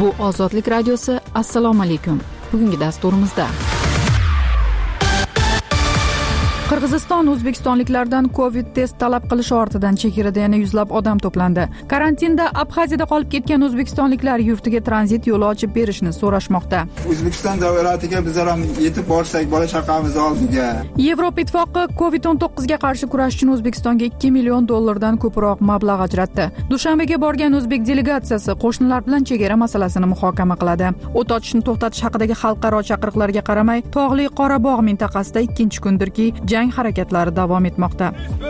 Bu Ozodlik radiosi. Assalomu alaykum. Bugungi dasturimizda Qirg'iziston o'zbekistonliklardan Covid test talab qilish ortidan chegarada yana yuzlab odam to'plandi. Karantinda Abxaziyada qolib ketgan o'zbekistonliklar yurtiga tranzit yo'li ochib berishni so'rashmoqda. O'zbekiston davlatiga bizlar ham yetib borsak bola chaqamiz oldiga. Yevropa ittifoqi Covid-19 ga qarshi kurash uchun O'zbekistonga $2 million ko'proq mablag' ajratdi. Dushanbaga borgan o'zbek delegatsiyasi qo'shnilar bilan chegara masalasini muhokama qiladi. O't ochishni to'xtatish haqidagi xalqaro chaqiriqlarga qaramay, Tog'li Qorabog' mintaqasida ikkinchi kundirki jang harakatlari davom etmoqda.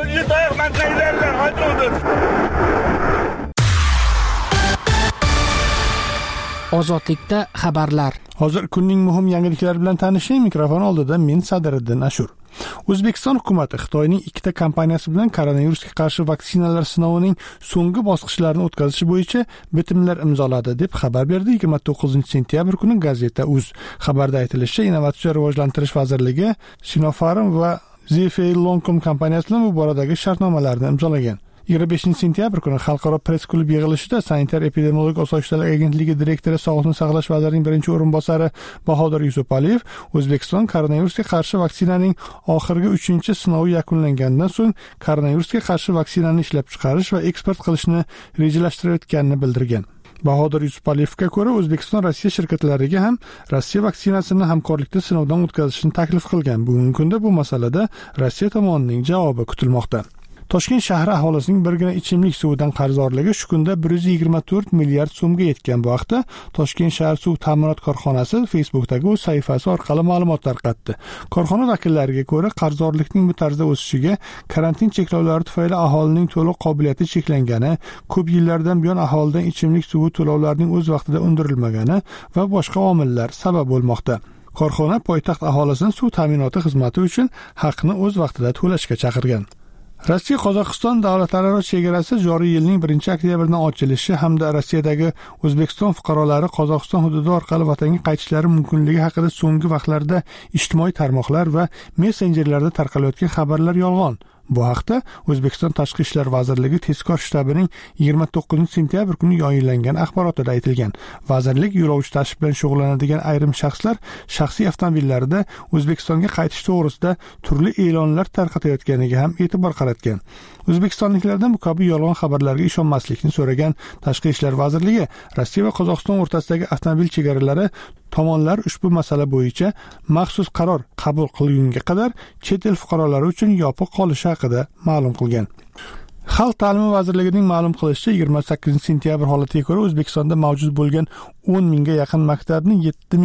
Ozodlikda xabarlar. Hozir kunning muhim yangiliklari bilan tanishing. Mikrofon oldida men Sadiriddin Ashur. O'zbekiston hukumati Xitoyning ikkita kompaniyasi bilan koronavirusga qarshi vaksinalar sinovining so'nggi bosqichlarini o'tkazish bo'yicha bitimlar imzoladi deb xabar berdi 29-sentyabr kuni gazeta.uz. Xabarda aytilishicha, Innovatsiya rivojlantirish vazirligi Sinopharm va Zhifei-Longcom kompaniyasi bilan bu boradagi shartnomalarni imzolagan. 25-sentyabr kuni xalqaro press klub yig'ilishida Sanitar-epidemiologik osoyishtalik agentligi direktori Sog'liqni saqlash vazirining birinchi o'rinbosari Bahodir Yusupaliyev O'zbekiston koronavirusga qarshi vaksinaning oxirgi 3-sinovi yakunlangandan so'ng koronavirusga qarshi vaksinani ishlab chiqarish va eksport qilishni rejalashtirayotganini bildirgan. Bahodir Yusupaliyevga ko'ra, O'zbekiston Rossiya shirkatlariga ham Rossiya vaksinasini hamkorlikda sinovdan o'tkazishni taklif qilgan. Bugungi kunda bu masalada Rossiya tomonining javobi kutilmoqda. Toshkent shahri aholisining birgina ichimlik suvidan qarzdorligi shu kunda 124 milliard so'mga yetgan. Bu haqda Toshkent shahar suv ta'minot korxonasi Facebook'dagi o'z sahifasi orqali ma'lumot tarqatdi. Korxona vakillariga ko'ra, qarzdorlikning bu tarzda o'sishiga karantin cheklovlari tufayli aholining to'lov qobiliyati cheklangani, ko'p yillardan buyon aholidan ichimlik suvi to'lovlarining o'z vaqtida undirilmagani va boshqa omillar sabab bo'lmoqda. Korxona poytaxt aholisini suv ta'minoti xizmati uchun haqni o'z vaqtida to'lashga chaqirgan. Rossiya Qozog'iston davlatlararo chegarasi joriy yilning 1-oktyabridan ochilishi hamda Rossiyadagi O'zbekiston fuqarolari Qozog'iston hududi orqali vatanga qaytishlari mumkinligi haqida so'nggi vaqtlarda ijtimoiy tarmoqlar va messenjerlarda tarqalayotgan xabarlar yolg'on. Bu haqda O'zbekiston Tashqi ishlar vazirligi tezkor shtabining 29-sentyabr kuni yayınlangan axborotida aytilgan. Vazirlik yo'lovchi tashish bilan shug'ullanadigan ayrim shaxslar shaxsiy avtomobillarida O'zbekistonga qaytish to'g'risida turli e'lonlar tarqatayotganiga ham e'tibor qaratgan. O'zbekistonliklardan bu kabi yolg'on xabarlarga ishonmaslikni so'ragan Tashqi ishlar vazirligi Rossiya va Qozog'iston o'rtasidagi avtomobil chegaralari tomonlar ushbu masala bo'yicha maxsus qaror qabul qilgunga qadar chet el fuqarolari uchun yopiq qolishi haqida ma'lum qilgan. Xalq ta'limi vazirligining ma'lum qilishicha 28-sentyabr holatiga ko'ra O'zbekistonda mavjud bo'lgan 10 mingga yaqin maktabning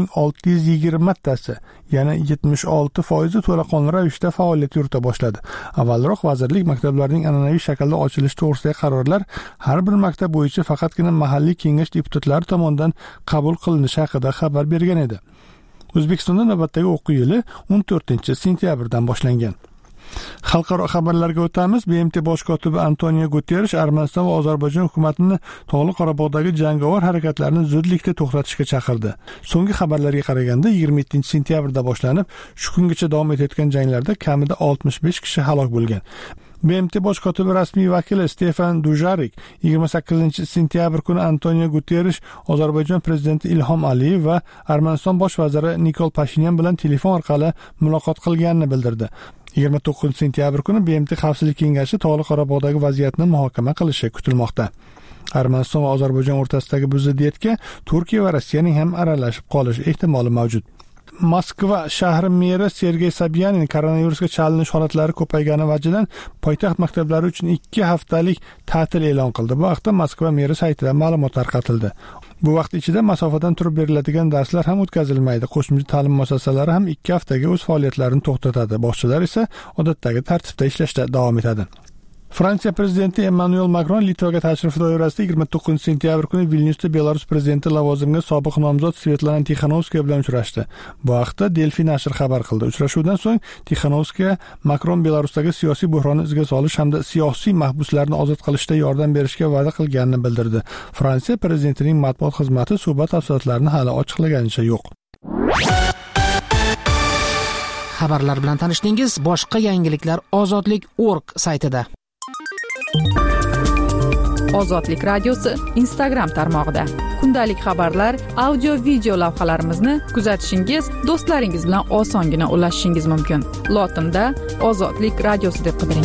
7620 tasi, ya'ni 76% to'laqonli ravishda faoliyat yurita boshladi. Avvalroq vazirlik maktablarning an'anaviy shaklda ochilishi to'g'risidagi qarorlar har bir maktab bo'yicha faqatgina mahalliy kengash deputatlari tomonidan qabul qilinishi haqida xabar bergan edi. O'zbekistonda navbatdagi o'quv yili 14-sentyabrdan boshlangan. Xalqaro xabarlarga o'tamiz. BMT bosh kotibi Antonio Guterrish Armaniston va Ozarbayjon hukumatini Tog'li Qorabog'dagi jangovar harakatlarni zudlikda to'xtatishga chaqirdi. So'nggi xabarlarga qaraganda 27-sentyabrda boshlanib, shu kungacha davom etayotgan janglarda kamida 65 kishi halok bo'lgan. BMT bosh kotibi rasmiy vakili Stefan Dujarric 28-sentyabr kuni Antonio Guterrish, Ozarbayjon prezidenti Ilhom Aliyev va Armaniston bosh vaziri Nikol Pashinyan bilan telefon orqali muloqot qilganini bildirdi. 29-sentyabr kuni BMT Xavfsizlik kengashi Tog'li Qorabog'dagi vaziyatni muhokama qilishi kutilmoqda. Armaniston va Ozarbayjon o'rtasidagi bu ziddiyatga Turkiya va Rossiyaning ham aralashib qolishi ehtimoli mavjud. Moskva shahri meri Sergey Sobyanin koronavirusga chalinish holatlari ko'paygani vajidan poytaxt maktablari uchun 2 haftalik ta'til e'lon qildi. Bu haqda Moskva meri saytida ma'lumot tarqatildi. Bu vaqt ichida masofadan turib beriladigan darslar ham o'tkazilmaydi. Qo'shimcha ta'lim muassasalari ham 2 haftaga o'z faoliyatlarini to'xtatadi. Bog'chalar esa odatdagi tartibda ishlashda davom etadi. Fransiya prezidenti Emmanuel Macron Litvaga tashrifi doirasida 29-sentyabr kuni Vilnyusda Belarus prezidenti lavozimiga sobiq nomzod Svetlana Tixanovskaya bilan uchrashdi. Bu haqda Delfi nashri xabar qildi. Uchrashuvdan so'ng Tixanovskaya Macron Belarusdagi siyosiy buhronni izga solish hamda siyosiy mahbuslarni ozod qilishda yordam berishga va'da qilganini bildirdi. Fransiya prezidentining matbuot xizmati suhbat tafsilotlarini hali ochiqlaganicha yo'q. Xabarlar bilan tanishdingiz. Boshqa yangiliklar ozodlik.org saytida. Ozodlik radiosi Instagram tarmog'ida. kundalik xabarlar, audio video lavhalarimizni kuzatishingiz, do'stlaringiz bilan osongina ulashishingiz mumkin. Lotinda Ozodlik radiosi deb qidiring.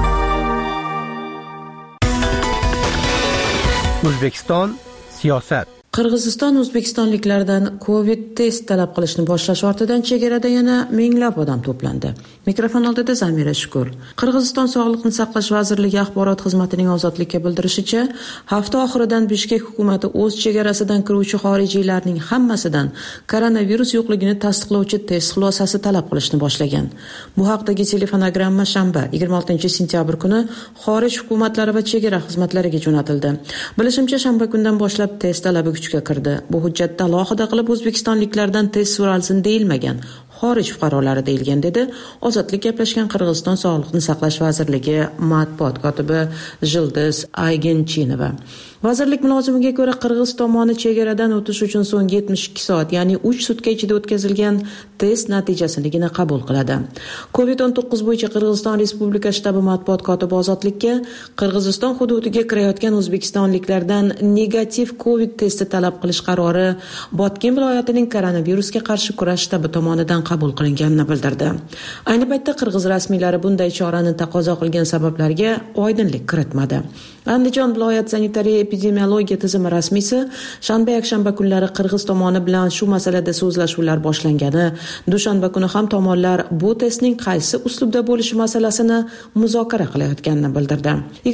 O'zbekiston siyosat. Qirg'iziston o'zbekistonliklardan Covid test talab qilishni boshlash ortidan chegarada yana minglab odam to'plandi. Mikrofon oldida Zamira Shukur. Qirg'iziston Sog'liqni saqlash vazirligi axborot xizmatining Ozodlikka bildirishicha, hafta oxiridan Bishkek hukumati o'z chegarasidan kiruvchi xorijiylarning hammasidan koronavirus yo'qligini tasdiqlovchi test xulosasi talab qilishni boshlagan. Bu haqdagi telefonogramma shanba 26-sentyabr kuni xorij hukumatlari va chegara xizmatlariga jo'natildi. Bilishimcha, shanba kundan boshlab test talabi kuchga kirdi. Bu hujjatda alohida qilib o'zbekistonliklardan test so'ralsin deyilmagan, xorij fuqarolari deyilgan, dedi Ozodlik gaplashgan Qirg'iziston Sog'liqni saqlash vazirligi matbuot kotibi Jildiz Aygenchinova. Vazirlik mulozimiga ko'ra, Qirg'iz tomoni chegaradan o'tish uchun so'nggi 72 soat, ya'ni 3 sutka ichida o'tkazilgan test natijasinigina qabul qiladi. Covid-19 bo'yicha Qirg'iziston Respublika shtabi matbuot kotibi Ozodlikka Qirg'iziston hududiga kirayotgan o'zbekistonliklardan negativ Covid testi talab qilish qarori Botken viloyatining koronavirusga qarshi kurash shtabi tomonidan qabul qilinganini bildirdi. Ayni paytda Qirg'iz rasmiylari bunday chorani taqozo qilgan sabablarga oydinlik kiritmadi. Andijon viloyat sanitariya epidemiologiya tizimi rasmiysi shanba-yakshanba kunlari Qirg'iz tomoni bilan shu masalada so'zlashuvlar boshlangani, dushanba kuni ham tomonlar bu testning qaysi uslubda bo'lishi masalasini muzokara qilayotganini bildirdi.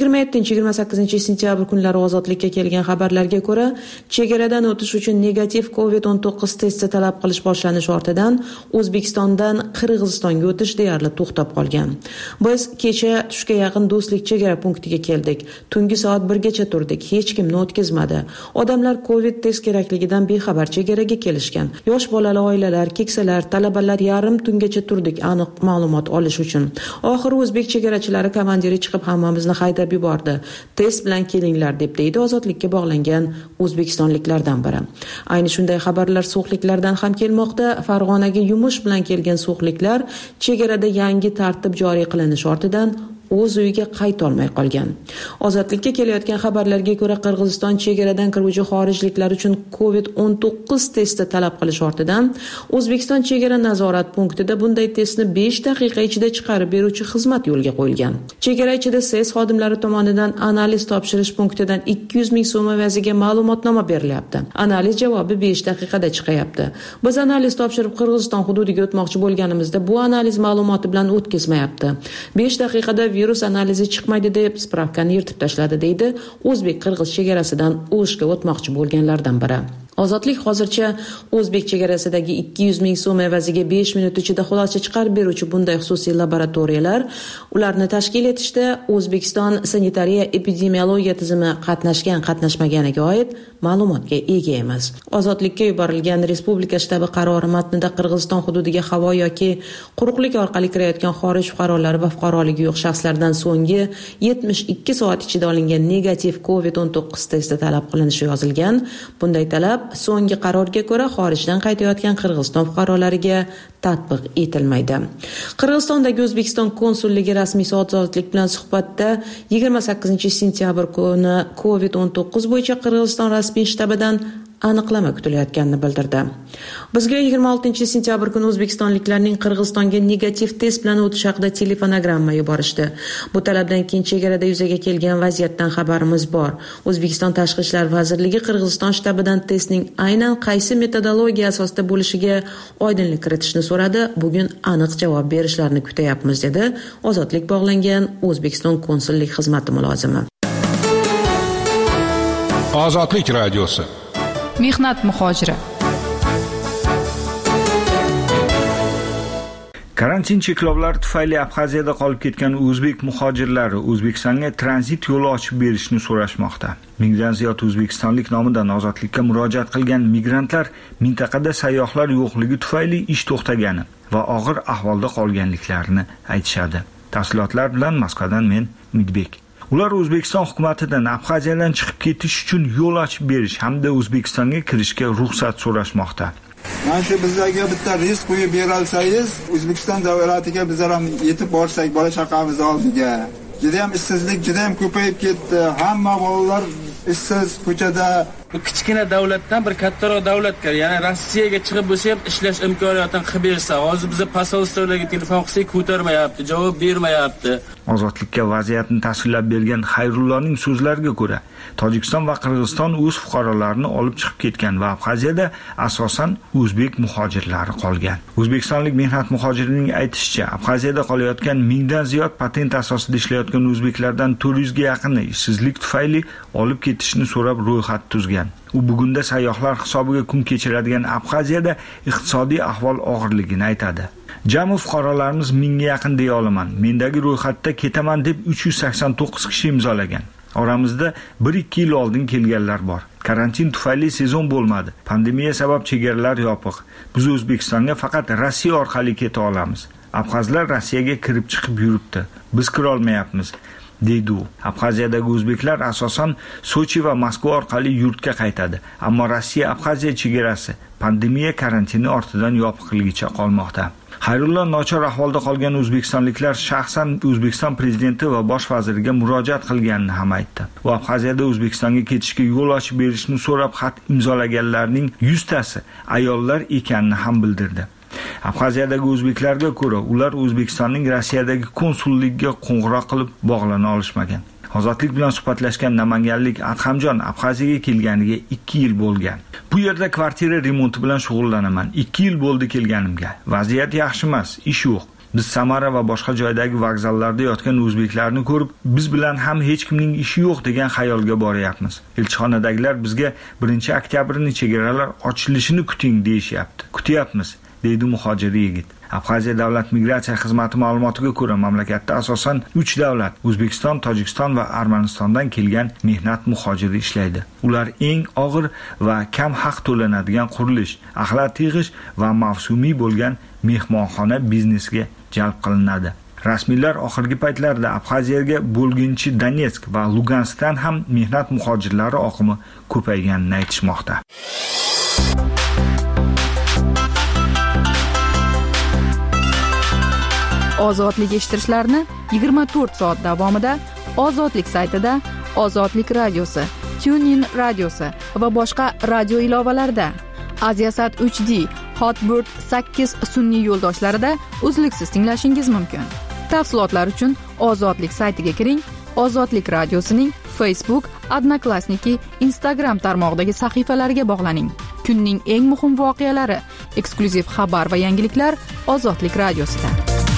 27-28 kunlari Ozodlikka kelgan xabarlarga ko'ra, chegaradan o'tish uchun negativ Covid-19 testi talab qilish boshlanishi ortidan O'zbekistondan Qirg'izistonga o'tish deyarli to'xtab qolgan. Biz kecha tushga yaqin Do'stlik chegara punktiga keldik. Tungi soat 1gacha turdik. Hech kimni o'tkazmadi. Odamlar Covid test kerakligidan bexabar chegaraga kelishgan. Yosh bolali oilalar, keksalar, talabalar yarim tungacha turdik aniq ma'lumot olish uchun. Oxiri o'zbek chegarachilari komandiri chiqib hammamizni haydab yubordi. Test bilan kelinglar deb deydi Ozodlikka bog'langan o'zbekistonliklardan biri. Ayni shunday xabarlar so'xliklardan ham kelmoqda. Farg'onaga yumush bilan kelgan so'xliklar chegarada yangi tartib joriy qilinishi ortidan o'z uyiga qayta olmay qolgan. Ozodlikka kelayotgan xabarlarga ko'ra, Qirg'iziston chegaradan kiruvchi xorijliklar uchun Covid-19 testi talab qilish ortidan O'zbekiston chegara nazorat punktida bunday testni 5 daqiqa ichida chiqarib beruvchi xizmat yo'lga qo'yilgan. Chegara ichida SES xodimlari tomonidan analiz topshirish punktidan 200 ming so'm evaziga ma'lumotnoma berilyapti. Analiz javobi 5 daqiqada chiqayapti. Biz analiz topshirib Qirg'iziston hududiga o'tmoqchi bo'lganimizda bu analiz ma'lumoti bilan o'tkazmayapti. 5 daqiqada virus analizi chiqmaydi deb spravkani yirtib tashladi, deydi o'zbek-qirg'iz chegarasidan O'shga o'tmoqchi bo'lganlardan biri. Ozodlik hozircha o'zbek chegarasidagi 200 ming so'm evaziga 5 minut ichida xulosa chiqarib beruvchi bunday xususiy laboratoriyalar, ularni tashkil etishda O'zbekiston sanitariya epidemiologiya tizimi qatnashmaganiga oid ma'lumotga ega emas. Ozodlikka yuborilgan Respublika shtabi qarori matnida Qirg'iziston hududiga havo yoki quruqlik orqali kirayotgan xorij fuqarolari va fuqaroligi yo'q shaxslardan so'nggi 72 soat ichida olingan negativ Covid-19 testi talab qilinishi yozilgan. Bunday talab so'nggi qarorga ko'ra xorijdan qaytayotgan Qirg'iziston fuqarolariga tatbiq etilmaydi. Qirg'izistondagi O'zbekiston konsulligi rasmiysi Ozodlik bilan suhbatda 28-sentyabr kuni Covid-19 bo'yicha Qirg'iziston rasmiy shtabidan aniqlama kutilayotganini bildirdi. Bizga 26-sentyabr kuni o'zbekistonliklarning Qirg'izistonga negativ test bilan o'tish haqida telefonogramma yuborishdi. Bu talabdan keyin chegarada yuzaga kelgan vaziyatdan xabarimiz bor. O'zbekiston Tashqi ishlar vazirligi Qirg'iziston shtabidan testning aynan qaysi metodologiya asosida bo'lishiga oydinlik kiritishni so'radi. Bugun aniq javob berishlarini kutayapmiz, dedi Ozodlik bog'langan O'zbekiston konsullik xizmati mulozimi. Ozodlik radiosi. Mehnat muhojiri. Karantin cheklovlari tufayli Abxaziyada qolib ketgan o'zbek muhojirlari O'zbekistonga tranzit yo'li ochib berishni so'rashmoqda. Mingdan ziyod o'zbekistonlik nomidan Ozodlikka murojaat qilgan migrantlar mintaqada sayyohlar yo'qligi tufayli ish to'xtagani va og'ir ahvolda qolganliklarini aytishadi. Tafsilotlar bilan Moskvadan men Umidbek. Ular O'zbekiston hukumatidan Abxaziyadan chiqib ketish uchun yo'l ochib berish hamda O'zbekistonga kirishga ruxsat so'rashmoqda. Mana shu bizlarga bitta risk qo'yib beralsangiz, O'zbekiston davlatiga bizlar ham yetib borsak bola chaqamiz oldiga. Juda ham ishsizlik juda ham ko'payib ketdi. Hamma bolalar ishsiz ko'chada. Bu kichkina davlatdan bir kattaroq davlatga, ya'ni Rossiyaga chiqib bo'lsa ham ishlash imkoniyatini qilib bersa, hozir biz posolstvolarga telefon qilsak ko'tarmayapti, javob bermayapti. Ozodlikka vaziyatni tasvirlab bergan Xayrulloning so'zlariga ko'ra, Tojikiston va Qirg'iziston o'z fuqarolarini olib chiqib ketgan va Abxaziyada asosan o'zbek muhojirlari qolgan. O'zbekistonlik mehnat muhojirining aytishicha, Abxaziyada qolayotgan 1000 dan ziyod patent asosida ishlayotgan o'zbeklardan 400 ga yaqini ishsizlik tufayli olib ketishni so'rab ro'yxat tuzgan. U bugunda sayyohlar hisobiga kun kechiradigan Abxaziyada iqtisodiy ahvol og'irligini aytadi. Jami fuqarolarimiz 1000 ga yaqin deya olaman. Mendagi ro'yxatda ketaman deb 389 kishi imzolagan. Oramizda 1-2 yil oldin kelganlar bor. Karantin tufayli sezon bo'lmadi. Pandemiya sabab chegaralar yopiq. Biz O'zbekistonga faqat Rossiya orqali keta olamiz. Abxazlar Rossiyaga kirib chiqib yuribdi. Biz kira olmayapmiz, deydi u. Abxaziyadagi o'zbeklar asosan Sochi va Moskva orqali yurtga qaytadi. Ammo Rossiya Abxaziya chegarasi pandemiya karantini ortidan yopiqligicha qolmoqda. Xayrullo nochor ahvolda qolgan o'zbekistonliklar shaxsan O'zbekiston prezidenti va bosh vaziriga murojaat qilganini ham aytdi. U Abxaziyada O'zbekistonga ketishga yo'l ochib berishni so'rab xat imzolaganlarning 100 tasi ayollar ekanini ham bildirdi. Abxaziyadagi o'zbeklarga ko'ra, ular O'zbekistonning Rossiyadagi konsulligiga qo'ng'iroq qilib bog'lana olishmagan. Ozodlik bilan suhbatlashgan namanganlik Adhamjon Abxaziyaga kelganiga 2 yil bo'lgan. Bu yerda kvartira remonti bilan shug'ullanaman. 2 yil bo'ldi kelganimga. Vaziyat yaxshi emas, ish yo'q. Biz Samara va boshqa joydagi vokzallarda yotgan o'zbeklarni ko'rib, biz bilan ham hech kimning ishi yo'q degan xayolga boryapmiz. Elchixonadagilar bizga 1-oktyabrni chegaralar ochilishini kuting deyishyapti. Kutyapmiz, deydi muhojir yigit. Abxaziya davlat migratsiya xizmati ma'lumotiga ko'ra, mamlakatda asosan 3 davlat, O'zbekiston, Tojikiston va Armanistondan kelgan mehnat muhojiri ishlaydi. Ular eng og'ir va kam haq to'lanadigan qurilish, axlat yig'ish va mavsumiy bo'lgan mehmonxona biznesiga jalb qilinadi. Rasmiylar oxirgi paytlarda Abxaziyaga bo'lginchi Donetsk va Luganskdan ham mehnat muhojirlari oqimi ko'payganini aytishmoqda. Ozodlik eshittirishlarni 24 soat davomida Ozodlik saytida, Ozodlik radiosi, TuneIn radiosi va boshqa radio ilovalarida, Aziasat 3D, Hotbird 8 sun'iy yo'ldoshlarida uzluksiz tinglashingiz mumkin. Tafsilotlar uchun Ozodlik saytiga kiring. Ozodlik radiosining Facebook, Odnoklassniki, Instagram tarmog'idagi sahifalariga bog'laning. Kunning eng muhim voqealari, eksklyuziv xabar va yangiliklar Ozodlik radiosida.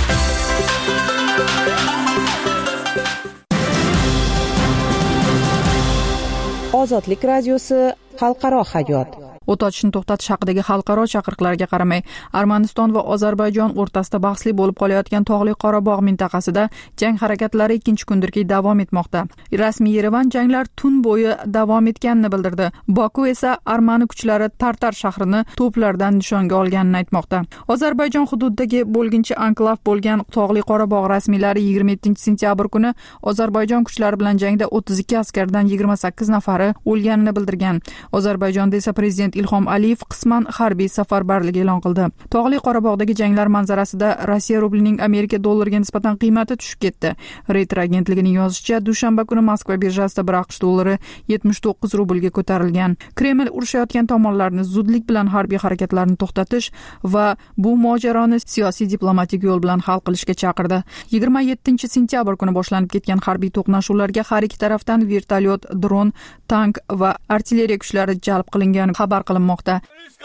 Ozodlik radiosi xalqaro hayot. O't ochishni to'xtatish haqidagi xalqaro chaqiriqlarga qaramay, Armaniston va Ozarbayjon o'rtasida bahsli bo'lib qolayotgan Tog'li Qorabog' mintaqasida jang harakatlari 2 kundirki davom etmoqda. Rasmiy Yerevan janglar tun bo'yi davom etganini bildirdi. Boku esa Armani kuchlari Tartar shahrini to'plardan nishonga olganini aytmoqda. Ozarbayjon hududidagi bo'lginchi anklav bo'lgan Tog'li Qorabog' rasmiylari 27-sentyabr kuni Ozarbayjon kuchlari bilan jangda 32 askardan 28 nafari o'lganini bildirgan. Ozarbayjonda esa prezident Ilhom Aliyev qisman harbiy safarbarlik e'lon qildi. Tog'li Qorabog'dagi janglar manzarasida Rossiya rublining Amerika dollariga nisbatan qiymati tushib ketdi. Reuters agentligining yozishicha, dushanba kuni Moskva birjasida bir AQSh dollari 79 rublga ko'tarilgan. Kreml urushayotgan tomonlarni zudlik bilan harbiy harakatlarni to'xtatish va bu mojaroni siyosiy diplomatik yo'l bilan hal qilishga chaqirdi. 27-sentyabr kuni boshlanib ketgan harbiy to'qnashuvlarga har ikki tarafdan vertolyot, dron, tank va artilleriya kuchlari jalb qilingan xabar qilinmoqda.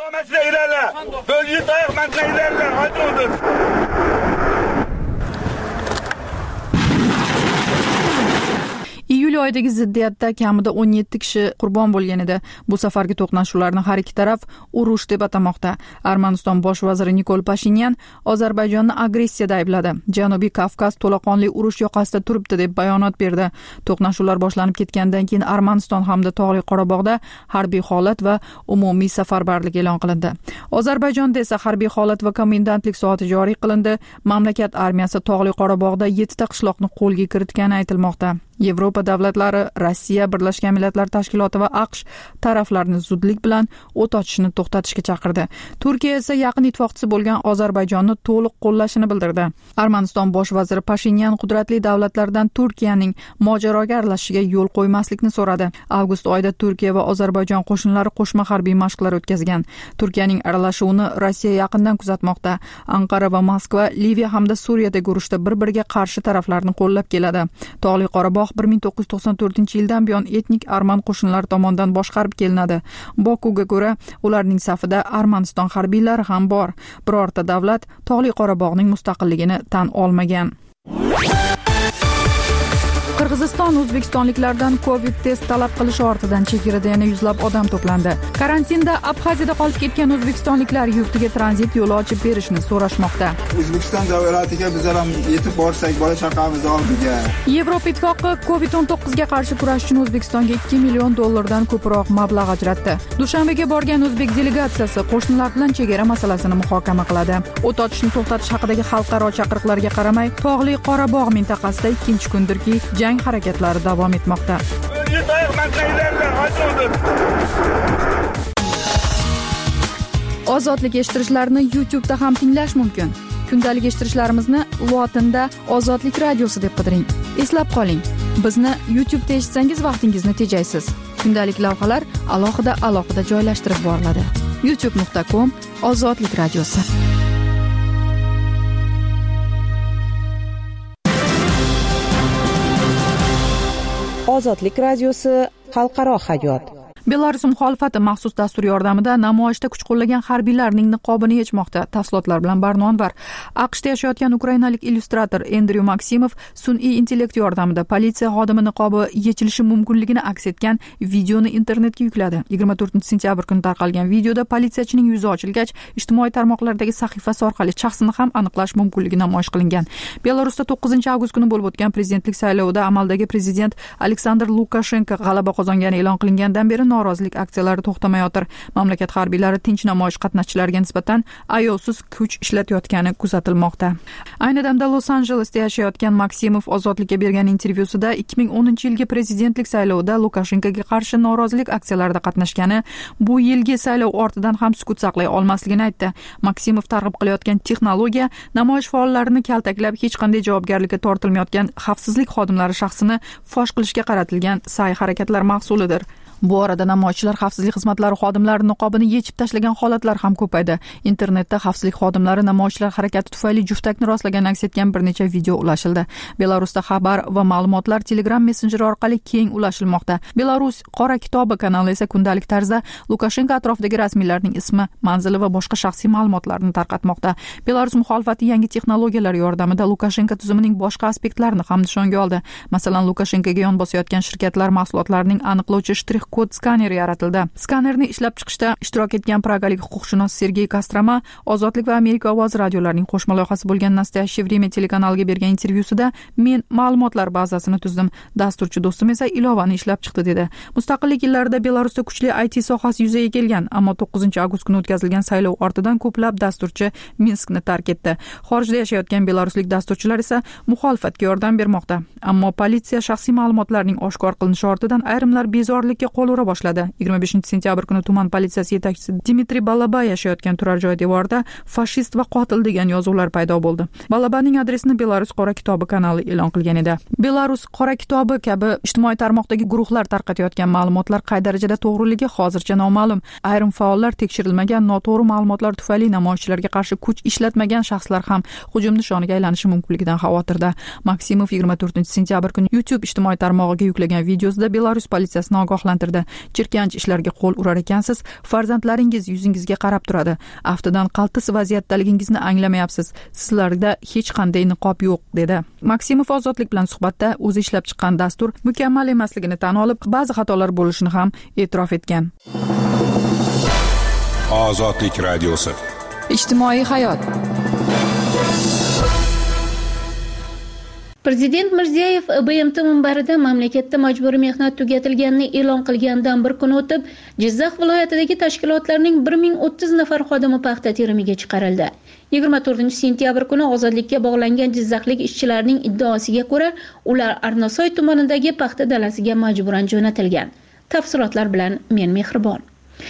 Iyul oyidagi ziddiyatda kamida 17 kishi qurbon bo'lgan edi. Bu safargi to'qnashuvlarni har ikki taraf urush deb atamoqda. Armaniston bosh vaziri Nikol Pashinyan Ozarbayjonni agressiyada aybladi. Janubiy Kavkaz to'laqonli urush yoqasida turibdi deb bayonot berdi. To'qnashuvlar boshlanib ketgandan keyin Armaniston hamda Tog'li Qorabog'da harbiy holat va umumiy safarbarlik e'lon qilindi. Ozarbayjonda esa harbiy holat va komendantlik soati joriy qilindi. Mamlakat armiyasi Tog'li Qorabog'da 7 ta qishloqni qo'lga kiritgani aytilmoqda. Yevropa davlat davlatlari, Rossiya, Birlashgan Millatlar Tashkiloti va AQSh taraflarni zudlik bilan o't ochishni to'xtatishga chaqirdi. Turkiya esa yaqin ittifoqchisi bo'lgan Ozarbayjonni to'liq qo'llashini bildirdi. Armaniston bosh vaziri Pashinyan qudratli davlatlardan Turkiyaning mojaroga aralashishiga yo'l qo'ymaslikni so'radi. Avgust oyida Turkiya va Ozarbayjon qo'shinlari qo'shma harbiy mashqlar o'tkazgan. Turkiyaning aralashuvini Rossiya yaqindan kuzatmoqda. Anqara va Moskva Liviya hamda Suriyadagi urushda bir-biriga qarshi taraflarni qo'llab keladi. Tog'li Qorabog' 1994-yildan buyon etnik arman qo'shinlari tomonidan boshqarib kelinadi. Bokuga ko'ra, ularning safida Armaniston harbiylari ham bor. Birorta davlat Tog'li Qorabog'ning mustaqilligini tan olmagan. Qirg'iziston o'zbekistonliklardan Covid test talab qilish ortidan chegarada yana yuzlab odam to'plandi. Karantinda Abxaziyada qolib ketgan o'zbekistonliklar yurtiga tranzit yo'li ochib berishni so'rashmoqda. O'zbekiston davratiga bizlar ham yetib borsak, bola chaqamiz oldiga. Yevropa Ittifoqi Covid-19 ga qarshi kurash uchun O'zbekistonga $2 million ko'proq mablag' ajratdi. Dushanbega borgan o'zbek delegatsiyasi qo'shnilar bilan chegara masalasini muhokama qiladi. O't ochishni to'xtatish haqidagi xalqaro chaqiriqlarga qaramay, Tog'li Qorabog' mintaqasida ikkinchi kundirki jang harakatlari davom etmoqda. Ozodlik eshittirishlarini YouTube'da ham tinglash mumkin. Kundalik eshittirishlarimizni lotinda Ozodlik radiosi deb qidiring. Eslab qoling, bizni YouTube'da eshitsangiz vaqtingizni tejaysiz. Kundalik lavhalar alohida joylashtirib boriladi. youtube.com/Ozodlik radiosi. Ozodlik radiosi xalqaro hayot. Belarus muxolifati maxsus dastur yordamida namoyishda kuch qo'llagan harbiylarning niqobini yechmoqda. Tafsilotlar bilan Barnon var. AQShda yashayotgan ukrainalik illyustrator Andrew Maksimov sun'iy intellekt yordamida politsiya xodimi niqobi yechilishi mumkinligini aks etgan videoni internetga yukladi. 24-sentyabr kuni tarqalgan videoda politsiyachining yuzi ochilgach, ijtimoiy tarmoqlardagi sahifasi orqali shaxsini ham aniqlash mumkinligi namoyish qilingan. Belarusda 9-avgust kuni bo'lib o'tgan prezidentlik saylovida amaldagi prezident Aleksandr Lukashenko g'alaba qozongani e'lon qilingandan beri norozilik aksiyalari to'xtamayotir. Mamlakat harbiylari tinch namoyish qatnashchilariga nisbatan ayovsiz kuch ishlatayotgani kuzatilmoqda. Ayni damda Los-Anjelesda yashayotgan Maksimov Ozodlikka bergan intervyusida 2010-yilgi prezidentlik saylovida Lukashenkoga qarshi norozilik aksiyalarida qatnashgani, bu yilgi saylov ortidan ham sukut saqlay olmasligini aytdi. Maksimov targ'ib qilayotgan texnologiya namoyish faollarini kaltaklab, hech qanday javobgarlikka tortilmayotgan xavfsizlik xodimlari shaxsini fosh qilishga qaratilgan sa'y-harakatlar mahsulidir. Bu orada namoyishchilar xavfsizlik xizmatlari xodimlari niqobini yechib tashlagan holatlar ham ko'paydi. Internetda xavfsizlik xodimlari namoyishchilar harakati tufayli juftakni rostlagan aks etgan bir necha video ulashildi. Belarusda xabar va ma'lumotlar Telegram messenjeri orqali keng ulashilmoqda. Belarus qora kitobi kanali esa kundalik tarzda Lukashenko atrofidagi rasmiylarning ismi, manzili va boshqa shaxsiy ma'lumotlarni tarqatmoqda. Belarus muxolifati yangi texnologiyalar yordamida Lukashenko tuzumining boshqa aspektlarini ham nishonga oldi. Masalan, Lukashenkoga yon bosayotgan shirkatlar mahsulotlarining aniqlovchi shtrix kod skaneri yaratildi. Skanerni ishlab chiqishda ishtirok etgan pragalik huquqshunos Sergey Kostroma Ozodlik va Amerika ovozi radiolarining qo'shma loyihasi bo'lgan Nastoyaщее время telekanaliga bergan intervyusida men ma'lumotlar bazasini tuzdim, dasturchi do'stim esa ilovani ishlab chiqdi dedi. Mustaqillik yillarida Belarusda kuchli IT sohasi yuzaga kelgan, ammo 9-avgust kuni o'tkazilgan saylov ortidan ko'plab dasturchi Minskni tark etdi. Xorijda yashayotgan belaruslik dasturchilar esa muxolifatga yordam bermoqda, ammo politsiya shaxsiy ma'lumotlarning oshkor qilinishi ortidan ayrimlar bezorilikka qo'l ura boshladi. 25-sentyabr kuni tuman politsiyasi yetakchisi Dmitriy Balaba yashayotgan turar joy devorida fashist va qotil degan yozuvlar paydo bo'ldi. Balabaning adresini Belarus qora kitobi kanali e'lon qilgan edi. Belarus qora kitobi kabi ijtimoiy tarmoqdagi guruhlar tarqatayotgan ma'lumotlar qay darajada to'g'riligi hozircha noma'lum. Ayrim faollar tekshirilmagan noto'g'ri ma'lumotlar tufayli namoyishchilarga qarshi kuch ishlatmagan shaxslar ham hujum nishoniga aylanishi mumkinligidan xavotirda. Maksimov 24-sentyabr kuni YouTube ijtimoiy tarmog'iga yuklagan videosida Belarus politsiyasini ogohlantirdi. Jirkanch ishlarga qo'l urar ekansiz, farzandlaringiz yuzingizga qarab turadi. Aftidan qaltis vaziyatdaligingizni anglamayapsiz. Sizlarda hech qanday niqob yo'q, dedi. Maksimov Ozodlik bilan suhbatda o'zi ishlab chiqqan dastur mukammal emasligini tan olib, ba'zi xatolar bo'lishini ham e'tirof etgan. Ozodlik radiosi. Ijtimoiy hayot. Prezident Mirziyoyev BMT minbarida mamlakatda majburiy mehnat tugatilganini e'lon qilganidan bir kun o'tib, Jizzax viloyatidagi tashkilotlarning 1030 nafar xodimi paxta terimiga chiqarildi. 24-sentyabr kuni ozodlikka bog'langan jizzaxlik ishchilarning iddaosiga ko'ra, ular Arnasoy tumanidagi paxta dalasiga majburan jo'natilgan. Tafsilotlar bilan men Mehribon.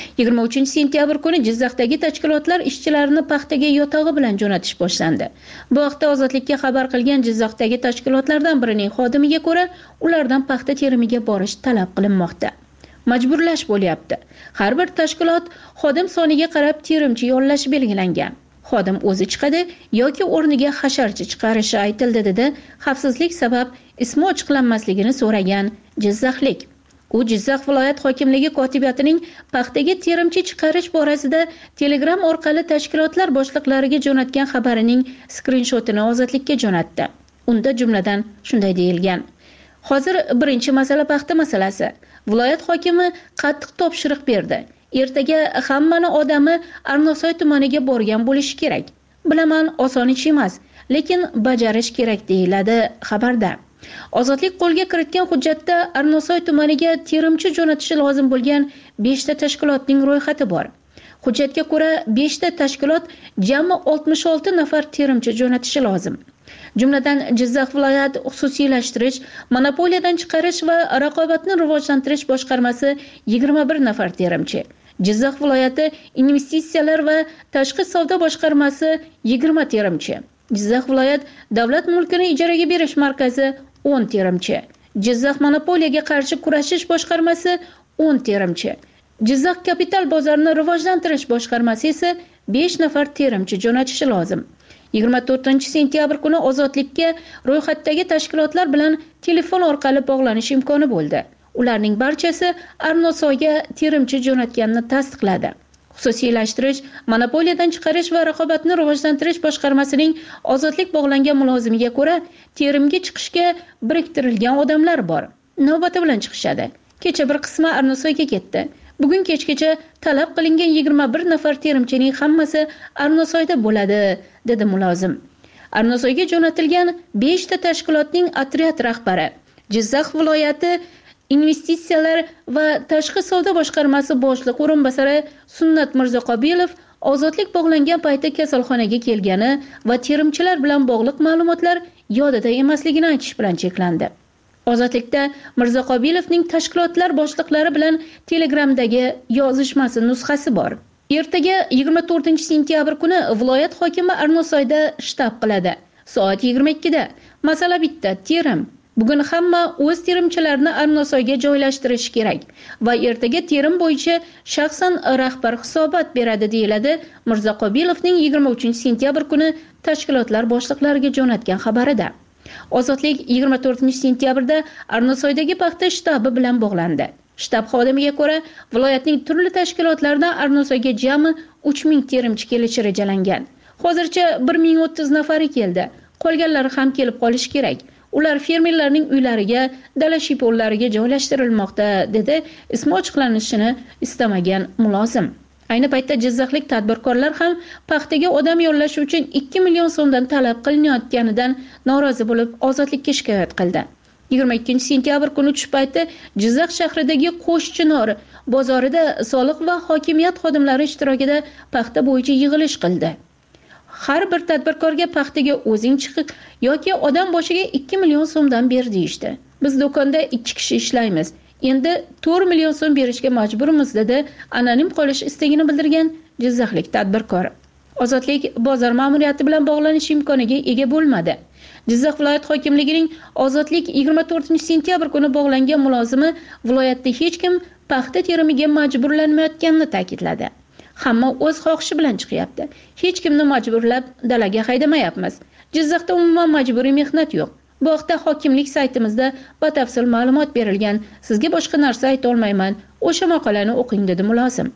23-sentyabr kuni Jizzaxdagi tashkilotlar ishchilarini paxtaga yotog'i bilan jo'natish boshlandi. Bu haqda Ozodlikka xabar qilgan Jizzaxdagi tashkilotlardan birining xodimiga ko'ra, ulardan paxta terimiga borish talab qilinmoqda. Majburlash bo'lyapti. Har bir tashkilot xodim soniga qarab terimchi yollashi belgilangan. Xodim o'zi chiqadi yoki o'rniga hasharchi chiqarishi aytildi dedi, xavfsizlik sabab ismi ochiqlanmasligini so'ragan Jizzaxlik. U Jizzax viloyat hokimligi kotibiyatining paxtaga terimchi chiqarish borasida Telegram orqali tashkilotlar boshliqlariga jo'natgan xabarining skrinshotini Ozodlikka jo'natdi. Unda jumladan shunday deyilgan: Hozir birinchi masala paxta masalasi. Viloyat hokimi qattiq topshiriq berdi. Ertaga hammani odami Arnasoy tumaniga borgan bo'lishi kerak. Bilaman, oson ish emas, lekin bajarish kerak deyiladi xabarda. Ozodlik qo'lga kiritgan hujjatda Arnasoy tumaniga terimchi jo'natishi lozim bo'lgan 5 ta tashkilotning ro'yxati bor. Hujjatga ko'ra 5 ta tashkilot jami 66 nafar terimchi jo'natishi lozim. Jumladan Jizzax viloyat xususiylashtirish, monopoliyadan chiqarish va raqobatni rivojlantirish boshqarmasi 21 nafar terimchi. Jizzax viloyati investitsiyalar va tashqi savdo boshqarmasi 20 terimchi. Jizzax viloyat davlat mulkini ijaraga berish markazi 10 terimchi. Jizzax monopoliyaga qarshi kurashish boshqarmasi 10 terimchi. Jizzax kapital bozorini rivojlantirish boshqarmasi esa 5 nafar terimchi jo'natishi lozim. 24-sentyabr kuni Ozodlikka ro'yxatdagi tashkilotlar bilan telefon orqali bog'lanish imkoni bo'ldi. Ularning barchasi Arnasoyga terimchi jo'natganini tasdiqladi. Xususiylashtirish, monopoliyadan chiqarish va raqobatni rivojlantirish boshqarmasining Ozodlik bog'langan mulozimiga ko'ra, terimga chiqishga biriktirilgan odamlar bor. Navbati bilan chiqishadi. Kecha bir qismi Arnasoyga ketdi. Bugun kechgacha talab qilingan 21 nafar terimchining hammasi Arnasoyda bo'ladi, dedi mulozim. Arnasoyga jo'natilgan 5 ta tashkilotning otryad rahbari, Jizzax viloyati investitsiyalar va tashqi savdo boshqarmasi boshliq o'rinbosari Sunnat Mirzoqobilov ozodlik bog'langan paytda kasalxonaga kelgani va terimchilar bilan bog'liq ma'lumotlar yodida emasligini aytish bilan cheklandi. Ozodlikda Mirzoqobilovning tashkilotlar boshliqlari bilan Telegramdagi yozishmasi nusxasi bor. Ertaga 24-sentyabr kuni viloyat hokimi Arnasoyda shtab qiladi. Soat 22 da. Masala bitta, terim. Bugun hamma o'z terimchilarini Arnasoyga joylashtirishi kerak va ertaga terim bo'yicha shaxsan rahbar hisobot beradi, deyiladi Mirzoqobilovning 23-sentyabr kuni tashkilotlar boshliqlariga jo'natgan xabarida. Ozodlik 24-sentyabrda Arnasoydagi paxta shtabi bilan bog'landi. Shtab xodimiga ko'ra, viloyatning turli tashkilotlaridan Arnasoyga jami 3000 terimchi kelishi rejalangan. Hozircha 1030 nafari keldi. Qolganlari ham kelib qolishi kerak. Ular fermerlarning uylariga, dala shipollariga joylashtirilmoqda, dedi ismi ochiqlanishini istamagan mulozim. Ayni paytda Jizzaxlik tadbirkorlar ham paxtaga odam yollash uchun 2 million so'mdan talab qilinayotganidan norozi bo'lib Ozodlikka shikoyat qildi. 22-sentyabr kuni tush payti Jizzax shahridagi Qo'shchinor bozorida soliq va hokimiyat xodimlari ishtirokida paxta bo'yicha yig'ilish qildi. Har bir tadbirkorga paxtaga o'zing chiqib yoki odam boshiga 2 million so'mdan ber deyishdi. Biz do'konda 2 kishi ishlaymiz. Endi 4 million so'm berishga majburmiz, dedi anonim qolish istagini bildirgan Jizzaxlik tadbirkor. Ozodlik bozor ma'muriyati bilan bog'lanish imkoniga ega bo'lmadi. Jizzax viloyat hokimligining Ozodlik 24-sentyabr kuni bog'langan mulozimi viloyatda hech kim paxta terimiga majburlanmayotganini ta'kidladi. Hamma o'z xohishi bilan chiqyapti. Hech kimni majburlab dalaga haydamayapmiz. Jizzaxda umuman majburiy mehnat yo'q. Bu haqda hokimlik saytimizda batafsil ma'lumot berilgan. Sizga boshqa narsa ayta olmayman. O'sha maqolani o'qing, dedi mulozim.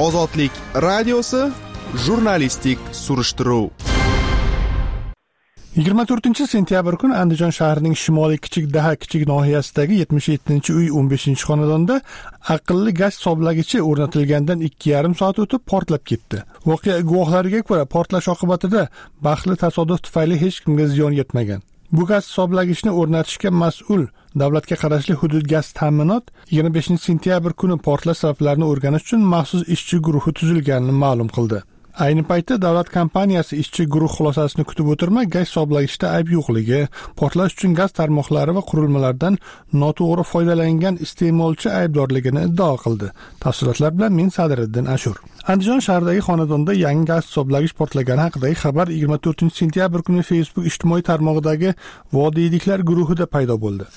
Ozodlik radiosi jurnalistik surishtiruv. 24-sentyabr kuni Andijon shahrining shimoliy kichik daha kichik nohiyasidagi 77-uy 15-xonadonda aqlli gaz hisoblagichi o'rnatilgandan 2,5 soat o'tib portlab ketdi. Voqea guvohlariga ko'ra, portlash oqibatida baxtli tasodif tufayli hech kimga ziyon yetmagan. Bu gaz hisoblagichni o'rnatishga mas'ul davlatga qarashli hudud gaz ta'minot 25-sentyabr kuni portlash sabablarini o'rganish uchun maxsus ishchi guruhi tuzilganini ma'lum qildi. Ayni paytda davlat kompaniyasi ishchi guruh xulosasini kutib o'tirmay, gaz hisoblagichda ayb yo'qligi, portlash uchun gaz tarmoqlari va qurilmalardan noto'g'ri foydalangan iste'molchi aybdorligini iddao qildi. Tafsilotlar bilan men Sadiriddin Ashur. Andijon shahridagi xonadonda yangi gaz hisoblagich portlagani haqidagi xabar 24-sentyabr kuni Facebook ijtimoiy tarmog'idagi vodiyliklar guruhida paydo bo'ldi.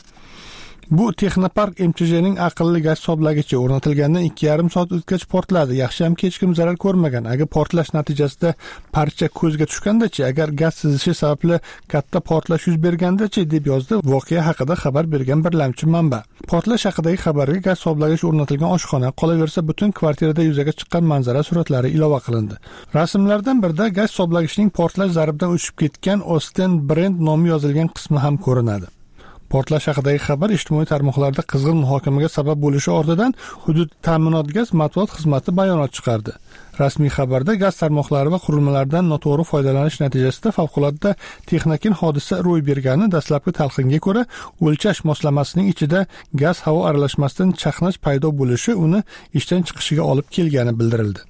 Bu Texnopark MCJning aqlli gaz hisoblagichi o'rnatilgandan 2,5 soat o'tgach portladi. Yaxshiyamki hech kim zarar ko'rmagan. Agar portlash natijasida parcha ko'zga tushganda-chi, agar gaz sizishi sababli katta portlash yuz berganda-chi, deb yozdi voqea haqida xabar bergan birlamchi manba. Portlash haqidagi xabarga gaz hisoblagich o'rnatilgan oshxona, qolaversa butun kvartirada yuzaga chiqqan manzara suratlari ilova qilindi. Rasmlardan birida gaz hisoblagichning portlash zarbidan o'chib ketgan Osten Brand nomi yozilgan qismi ham ko'rinadi. Portlash haqidagi xabar ijtimoiy tarmoqlarda qizg'in muhokamaga sabab bo'lishi ortidan hudud ta'minot gaz matbuot xizmati bayonot chiqardi. Rasmiy xabarda gaz tarmoqlari va qurilmalardan noto'g'ri foydalanish natijasida favqulodda texnik hodisa ro'y bergani dastlabki talqinga ko'ra, o'lchash moslamasining ichida gaz havo aralashmasidan chaqnash paydo bo'lishi uni ishdan chiqishiga olib kelgani bildirildi.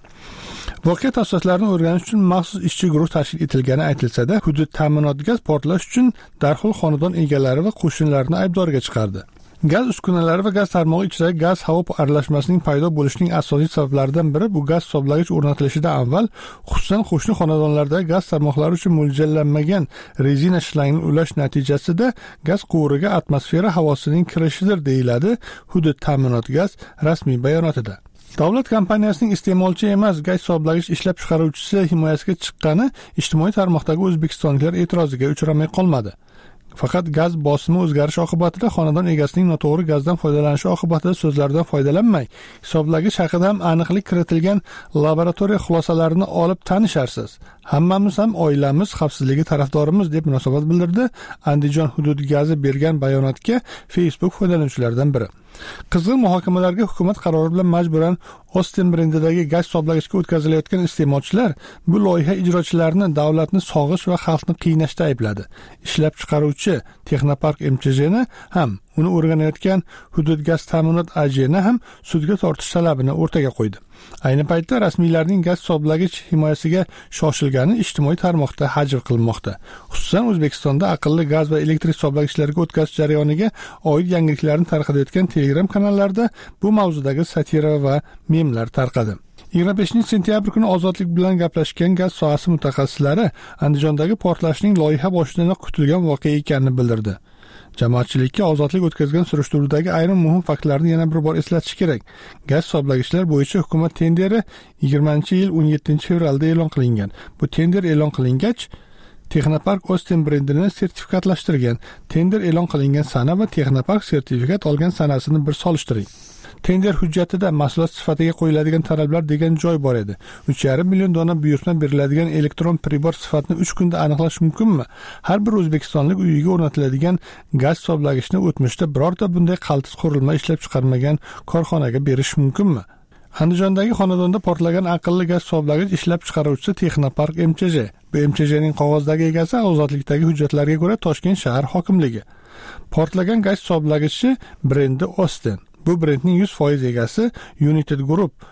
Voqea tafsilotlarini o'rganish uchun maxsus ishchi guruh tashkil etilgani aytilsa-da, hudud ta'minot gaz portlash uchun darhol xonadon egalari va qo'shnilarini aybdorga chiqardi. Gaz uskunalari va gaz tarmog'i ichidagi gaz havo aralashmasining paydo bo'lishining asosiy sabablaridan biri bu gaz hisoblagich o'rnatilishidan avval, xususan qo'shni xonadonlardagi gaz tarmoqlari uchun mo'ljallanmagan rezina shlangni ulash natijasida gaz quvuriga atmosfera havosining kirishidir, deyiladi hudud ta'minot gaz rasmiy bayonotida. Davlat kompaniyasining iste'molchi emas gaz hisoblagich ishlab chiqaruvchisi himoyasiga chiqqani ijtimoiy tarmoqdagi o'zbekistonliklar e'tiroziga uchramay qolmadi. Faqat gaz bosimi o'zgarishi oqibatida xonadon egasining noto'g'ri gazdan foydalanishi oqibatida so'zlardan foydalanmay, hisoblagich haqida ham aniqlik kiritilgan laboratoriya xulosalarini olib tanisharsiz. Hammamiz ham oilamiz xavfsizligi tarafdorimiz, deb munosabat bildirdi Andijon hudud gazi bergan bayonotga Facebook foydalanuvchilaridan biri. Qizg'in muhokamalarga hukumat qarori bilan majburan Osten brendidagi gaz hisoblagichga o'tkazilayotgan iste'molchilar bu loyiha ijrochilarini davlatni sog'ish va xalqni qiynashda aybladi. Ishlab chiqaruvchi Texnopark MCJni ham, uni o'rganayotgan hudud gaz ta'minot AJni ham sudga tortish talabini o'rtaga qo'ydi. Ayni paytda rasmiylarning gaz hisoblagich himoyasiga shoshilgani ijtimoiy tarmoqda hajv qilinmoqda. Xususan O'zbekistonda aqlli gaz va elektr hisoblagichlarga o'tkazish jarayoniga oid yangiliklarni tarqatayotgan Telegram kanallarda bu mavzudagi satira va memlar tarqadi. 25-sentyabr kuni Ozodlik bilan gaplashgan gaz sohasi mutaxassislari Andijondagi portlashning loyiha boshidan kutilgan voqea ekanini bildirdi. Jamoatchilikka Ozodlik o'tkazgan surishtiruvdagi ayrim muhim faktlarni yana bir bor eslatish kerak. Gaz hisoblagichlar bo'yicha hukumat tenderi 20-yil 17-fevralda e'lon qilingan. Bu tender e'lon qilingach, Texnopark Osten brendini sertifikatlashtirgan. Tender e'lon qilingan sana va Texnopark sertifikat olgan sanasini bir solishtiring. Tender hujjatida mahsulot sifatiga qo'yiladigan talablar degan joy bor edi. 3,5 million dona buyurtma beriladigan elektron pribor sifatini 3 kunda aniqlash mumkinmi? Har bir o'zbekistonlik uyiga o'rnatiladigan gaz hisoblagichni o'tmishda birorta bunday qaltis qurilma ishlab chiqarmagan korxonaga berish mumkinmi? Andijondagi xonadonda portlagan aqlli gaz hisoblagich ishlab chiqaruvchisi Texnopark MCJ. Bu MCJning qog'ozdagi egasi Ozodlikdagi hujjatlarga ko'ra Toshkent shahar hokimligi. Portlagan gaz hisoblagichi brendi Osten. Bu brendning 100% egasi United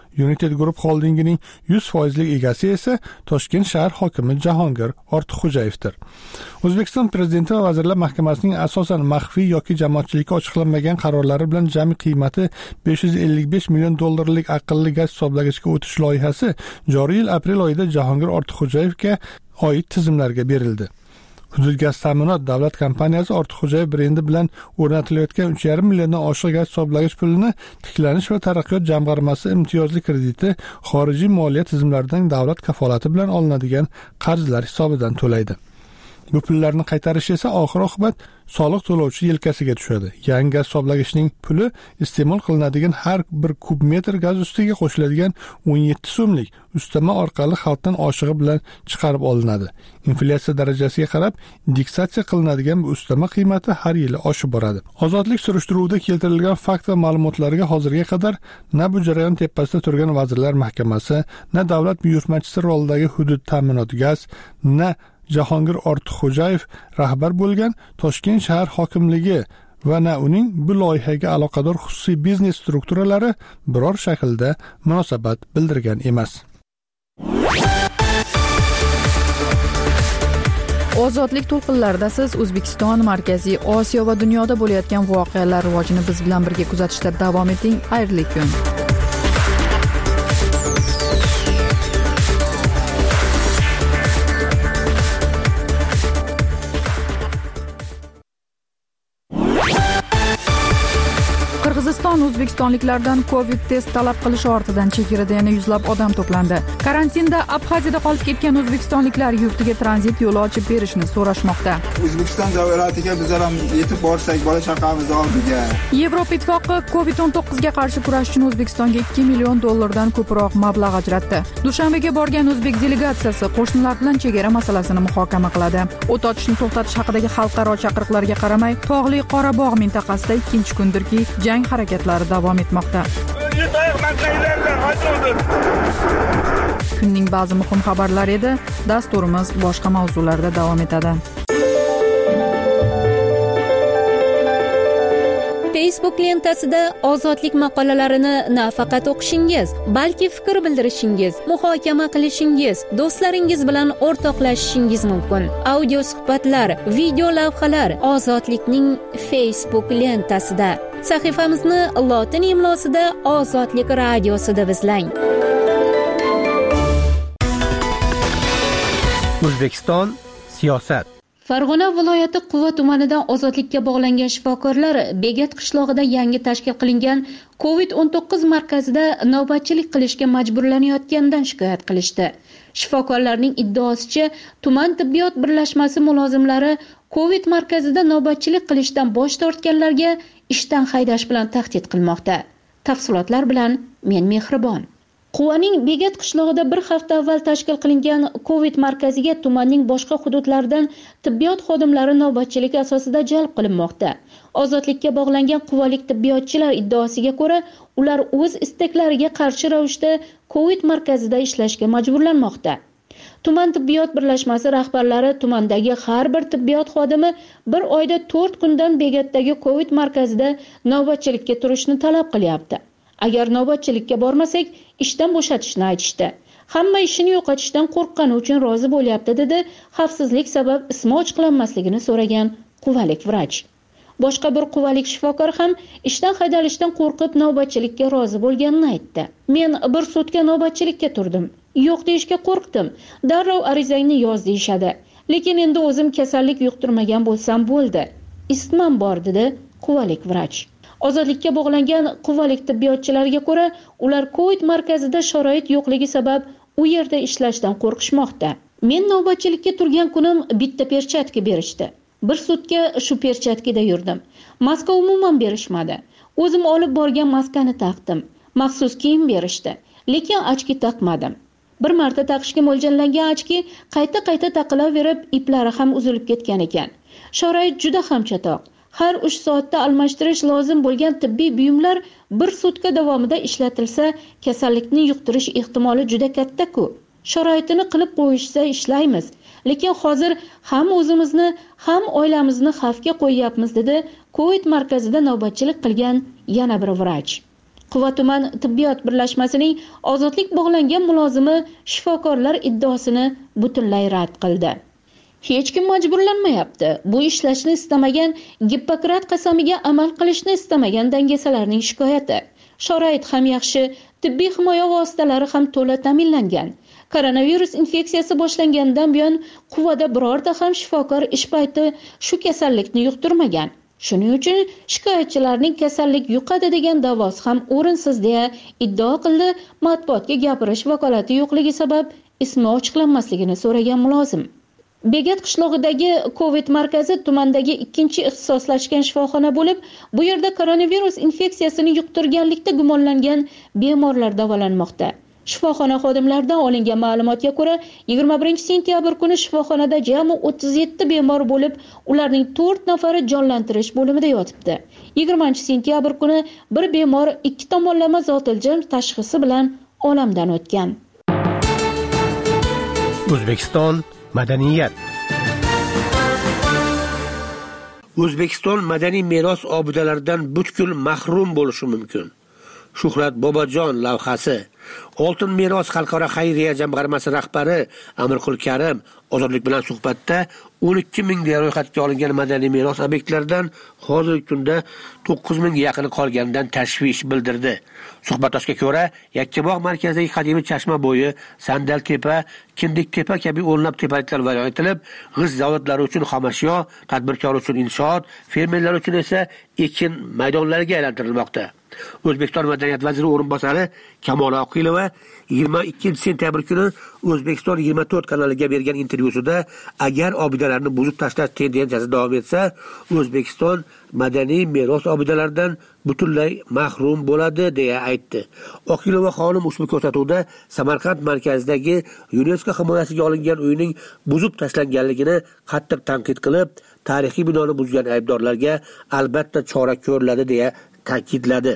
Group holdingining 100% egasi esa Toshkent shahar hokimi Jahongir Ortiqxo'jayevdir. O'zbekiston prezidenti va vazirlar mahkamasining asosan maxfiy yoki jamoatchilikka ochiqlanmagan qarorlari bilan jami qiymati 555 million dollarlik aqlli gaz hisoblagichga o'tish loyihasi joriy yil aprel oyida Jahongir Ortiqxo'jayevga oid tizimlarga berildi. Hudud gaz ta'minot davlat kompaniyasi Ortiqxo'jayev brendi bilan o'rnatilayotgan 3,5 milliondan oshiq gaz hisoblagich pulini tiklanish va taraqqiyot jamg'armasi imtiyozli krediti xorijiy moliya tizimlaridan davlat kafolati bilan olinadigan qarzlar hisobidan to'laydi. Bu pullarni qaytarish esa oxir-oqibat soliq to'lovchi yelkasiga tushadi. Yangi gaz hisoblagichning puli iste'mol qilinadigan har bir kub metr gaz ustiga qo'shiladigan 17 so'mlik ustama orqali xalqdan oshig'i bilan chiqarib olinadi. Inflyatsiya darajasiga qarab indeksatsiya qilinadigan bu ustama qiymati har yili oshib boradi. Ozodlik surishtiruvida keltirilgan fakt va ma'lumotlarga hozirga qadar na bu jarayon tepasida turgan Vazirlar Mahkamasi, na davlat buyurtmachisi rolidagi hudud ta'minot gaz, na Jahongir Ortiqxo'jayev rahbar bo'lgan Toshkent shahar hokimligi va na uning bu loyihaga aloqador xususiy biznes strukturalari biror shaklda munosabat bildirgan emas. Ozodlik to'lqinlarida siz O'zbekiston, Markaziy Osiyo va dunyoda bo'layotgan voqealar rivojini biz bilan birga kuzatishda davom eting. Xayrli kun. Qirg'iziston o'zbekistonliklardan Covid test talab qilishi ortidan chegarada yana yuzlab odam to'plandi. Karantinda Abxaziyada qolib ketgan o'zbekistonliklar yurtiga tranzit yo'li ochib berishni so'rashmoqda. O'zbekiston davratiga bizlar ham yetib borsak, bola chaqamiz oldiga. Yevropa ittifoqi Covid-19 ga qarshi kurash uchun O'zbekistonga $2 million ko'proq mablag' ajratdi. Dushanbaga borgan o'zbek delegatsiyasi qo'shnilar bilan chegara masalasini muhokama qiladi. O't ochishni to'xtatish haqidagi xalqaro chaqiriqlarga qaramay, Tog'li Qorabog' mintaqasida ikkinchi kundirki jang harakatlari davom etmoqda. Kunning ba'zi muhim xabarlari edi. Dasturimiz boshqa mavzularda davom etadi. Facebook lentasida ozodlik maqolalarini nafaqat o'qishingiz, balki fikr bildirishingiz, muhokama qilishingiz, do'stlaringiz bilan o'rtoqlashishingiz mumkin. Audio suhbatlar, video lavhalar Ozodlikning Facebook lentasida. Sahifamizni lotin imlosida Ozodlik radiosida izlang. O'zbekiston siyosat. Farg'ona viloyati Quva tumanidan ozodlikka bog'langan shifokorlar Begat qishlog'ida yangi tashkil qilingan Covid-19 markazida navbatchilik qilishga majburlanayotganidan shikoyat qilishdi. Shifokorlarning iddaosicha, tuman tibbiyot birlashmasi mulozimlari Covid markazida navbatchilik qilishdan bosh tortganlarga ishdan haydash bilan tahdid qilmoqda. Tafsilotlar bilan men Mehribon. Quvaning Begat qishlog'ida bir hafta avval tashkil qilingan Covid markaziga tumanning boshqa hududlaridan tibbiyot xodimlari navbatchilik asosida jalb qilinmoqda. Ozodlikka bog'langan quvalik tibbiyotchilar iddaosiga ko'ra, ular o'z istaklariga qarshi ravishda Covid markazida ishlashga majburlanmoqda. Tuman tibbiyot birlashmasi rahbarlari tumandagi har bir tibbiyot xodimi bir oyda 4 kundan Begatdagi Covid markazida navbatchilikka turishni talab qilyapti. Agar navbatchilikka bormasak, ishdan bo'shatishni aytishdi. Hamma ishini yo'qotishdan qo'rqqani uchun rozi bo'lyapti, dedi xavfsizlik sabab ismi ochiqlanmasligini so'ragan quvalik vrach. Boshqa bir quvalik shifokor ham ishdan haydalishdan qo'rqib navbatchilikka rozi bo'lganini aytdi. Men bir sutka navbatchilikka turdim. Yo'q deyishga qo'rqdim. Darrov arizangni yoz deyshadi. Lekin endi o'zim kasallik yuqtirmagan bo'lsam bo'ldi. Isitmam bor, dedi quvalik vrach. Ozodlikka bog'langan quvalik tibbiyotchilarga ko'ra, ular Covid markazida sharoit yo'qligi sabab u yerda ishlashdan qo'rqishmoqda. Men navbatchilikka turgan kunim bitta perchatka berishdi. Bir sutka shu perchatkada yurdim. Maska umuman berishmadi. O'zim olib borgan maskani taqdim. Maxsus kiyim berishdi, lekin ochki taqmadim. Bir marta taqishga mo'ljallangan ochki qayta taqilaverib, iplari ham uzilib ketgan ekan. Sharoit juda ham chatoq. Har 3 soatda almashtirish lozim bo'lgan tibbiy buyumlar bir sutka davomida ishlatilsa, kasallikni yuqtirish ehtimoli juda katta-ku. Sharoitini qilib qo'yishsa ishlaymiz, lekin hozir ham o'zimizni, ham oilamizni xavfga qo'yyapmiz, dedi Covid markazida navbatchilik qilgan yana bir vrach. Quva tuman tibbiyot birlashmasining ozodlik bog'langan mulozimi shifokorlar iddaosini butunlay rad qildi. Hech kim majburlanmayapti. Bu ishlashni istamagan, Gippokrat qasamiga amal qilishni istamagan dangasalarning shikoyati. Sharoit ham yaxshi, tibbiy himoya vositalari ham to'la ta'minlangan. Koronavirus infeksiyasi boshlangandan buyon Quvada birorta ham shifokor ish payti shu kasallikni yuqtirmagan. Shuning uchun shikoyatchilarning kasallik yuqadi degan da'vosi ham o'rinsiz, deya iddao qildi matbuotga gapirish vakolati yo'qligi sabab ismi ochiqlanmasligini so'ragan mulozim. Begat qishlog'idagi COVID markazi tumandagi ikkinchi ixtisoslashgan shifoxona bo'lib, bu yerda koronavirus infeksiyasini yuqtirganlikda gumonlangan bemorlar davolanmoqda. Shifoxona xodimlaridan olingan ma'lumotga ko'ra, 21 sentyabr kuni shifoxonada jami 37 bemor bo'lib, ularning 4 nafari jonlantirish bo'limida yotibdi. 20 sentyabr kuni bir bemor 2 tomonlama zotiljam tashxisi bilan olamdan o'tgan. O'zbekiston madaniyat. O'zbekiston madaniy meros obidalaridan butkul mahrum bo'lishi mumkin. Shuhrat Bobojon lavhasi. Oltin meros xalqaro xayriya jamg'armasi rahbari Amirqul Karim Ozodlik bilan suhbatda 12 mingga ro'yxatga olingan madaniy meros obyektlaridan hozirgi kunda 9 mingga yaqini qolganidan tashvish bildirdi. Suhbatdoshga ko'ra, Yakkabog' markazidagi qadimiy Chashma bo'yi, Sandaltepa, Kindiktepa kabi o'nlab tepaliklar vayron etilib, g'isht zavodlari uchun xomashyo, tadbirkor uchun inshoot, fermerlar uchun esa ekin maydonlariga aylantirilmoqda. O'zbekiston madaniyat vaziri o'rinbosari Kamola Oqilova 22 sentyabr kuni O'zbekiston 24 kanaliga bergan intervyusida agar obidalarni buzib tashlash tendensiyasi davom etsa, O'zbekiston madaniy meros obidalaridan butunlay mahrum bo'ladi deya aytdi. Oqilova xonim ushbu ko'rsatuvda Samarqand markazidagi UNESCO himoyasiga olingan uyning buzib tashlanganligini qattiq tanqid qilib, tarixiy binoni buzgan aybdorlarga albatta chora ko'riladi deya ta'kidladi.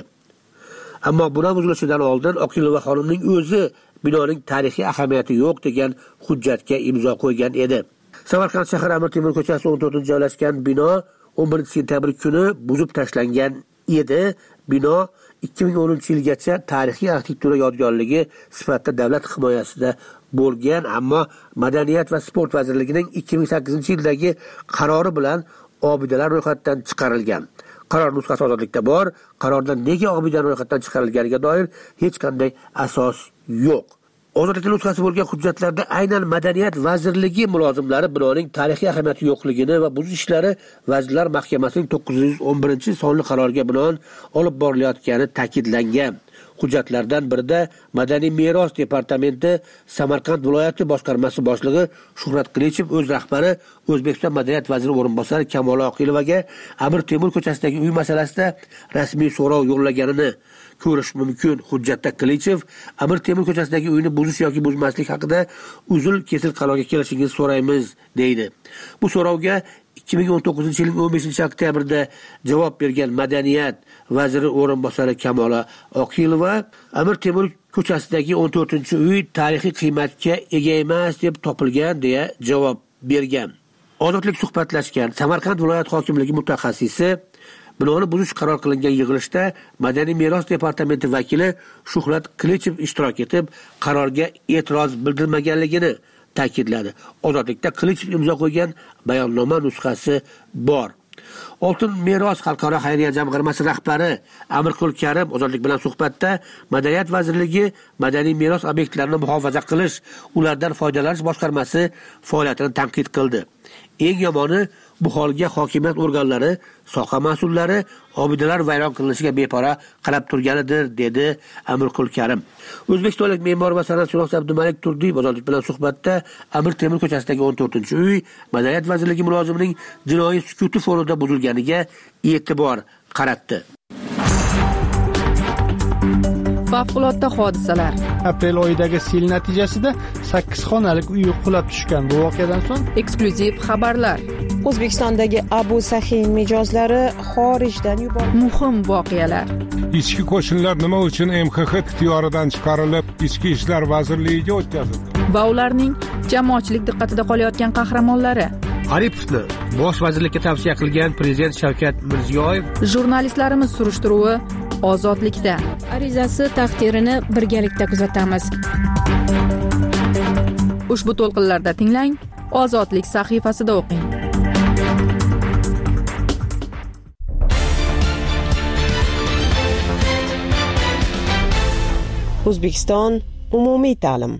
Ammo buni buzilishidan oldin Oqilova xonimning o'zi binoning tarixiy ahamiyati yo'q degan hujjatga imzo qo'ygan edi. Samarqand shahar Amir Temur ko'chasi 14 joylashgan bino 11 sentyabr kuni buzib tashlangan edi. Bino 2010-yilgacha tarixiy arxitektura yodgorligi sifatida davlat himoyasida bo'lgan, ammo Madaniyat va sport vazirligining 2008-yildagi qarori bilan obidalar ro'yxatdan chiqarilgan. Qaror nusxasi ozodlikda bor. Qarorda nega obidalar ro'yxatdan chiqarilganiga doir hech qanday asos yo'q. Ozodlik nusxasi bo'lgan hujjatlarda aynan Madaniyat vazirligi mulozimlari binoning tarixiy ahamiyati yo'qligini va buzish ishlari Vazirlar Mahkamasining 911-sonli qaroriga binoan olib borilayotgani ta'kidlangan. Hujjatlardan birida Madaniy meros departamenti Samarqand viloyati boshqarmasi boshlig'i Shuhrat Qilichev o'z rahbari O'zbekiston madaniyat vaziri o'rinbosari Kamola Oqilovaga Amir Temur ko'chasidagi uy masalasida rasmiy so'rov yo'llaganini ko'rish mumkin. Hujjatda Qilichev Amir Temur ko'chasidagi uyni buzish yoki buzmaslik haqida uzil-kesil qarorga kelishingizni so'raymiz deydi. Bu so'rovga 2019-yilning 15-oktyabrda javob bergan madaniyat vaziri o'rinbosari Kamola Oqilova Amir Temur ko'chasidagi 14-uy tarixiy qiymatga ega emas deb topilgan deya javob bergan. Ozodlik suhbatlashgan Samarqand viloyat hokimligi mutaxassisi binoni buzish qaror qilingan yig'ilishda Madaniy meros departamenti vakili Shuhrat Qilichev ishtirok etib, qarorga e'tiroz bildirmaganligini ta'kidladi. Ozodlikda Qilichev imzo qo'ygan bayonnoma nusxasi bor. Oltin meros xalqaro xayriya jamg'armasi rahbari Amirqul Karim Ozodlik bilan suhbatda Madaniyat vazirligi madaniy meros obyektlarini muhofaza qilish, ulardan foydalanish boshqarmasi faoliyatini tanqid qildi. Eng yomoni bu holga hokimiyat organlari, soha mas'ullari obidalar vayron qilinishiga bepara qarab turganidir, dedi Amirqul Karim. O'zbekistonlik me'mor va san'atshunos Abdumalik Turdiyev Ozodlik bilan suhbatda Amir Temur ko'chasidagi 14-uy Madaniyat vazirligi mulozimining jinoiy sukuti fonida buzilganiga e'tibor qaratdi. Favqulodda hodisalar. Aprel oyidagi sel natijasida 8 xonalik uy qulab tushgan. Bu voqeadan so'ng eksklyuziv xabarlar. O'zbekistondagi Abu Sahin mijozlari xorijdan yuborildi. Muhim voqealar. Ichki qo'shinlar nima uchun MXX ixtiyoridan chiqarilib, Ichki ishlar vazirligiga o'tkazildi? Va ularning jamoatchilik diqqatida qolayotgan qahramonlari. Aripovni bosh vazirlikka tavsiya qilgan prezident Shavkat Mirziyoyev. Jurnalistlarimiz surishtiruvi Ozodlikda. Arizasi taqdirini birgalikda kuzatamiz. Ushbu to'lqinlarda tinglang, Ozodlik sahifasida o'qing. O'zbekiston umumiy ta'lim.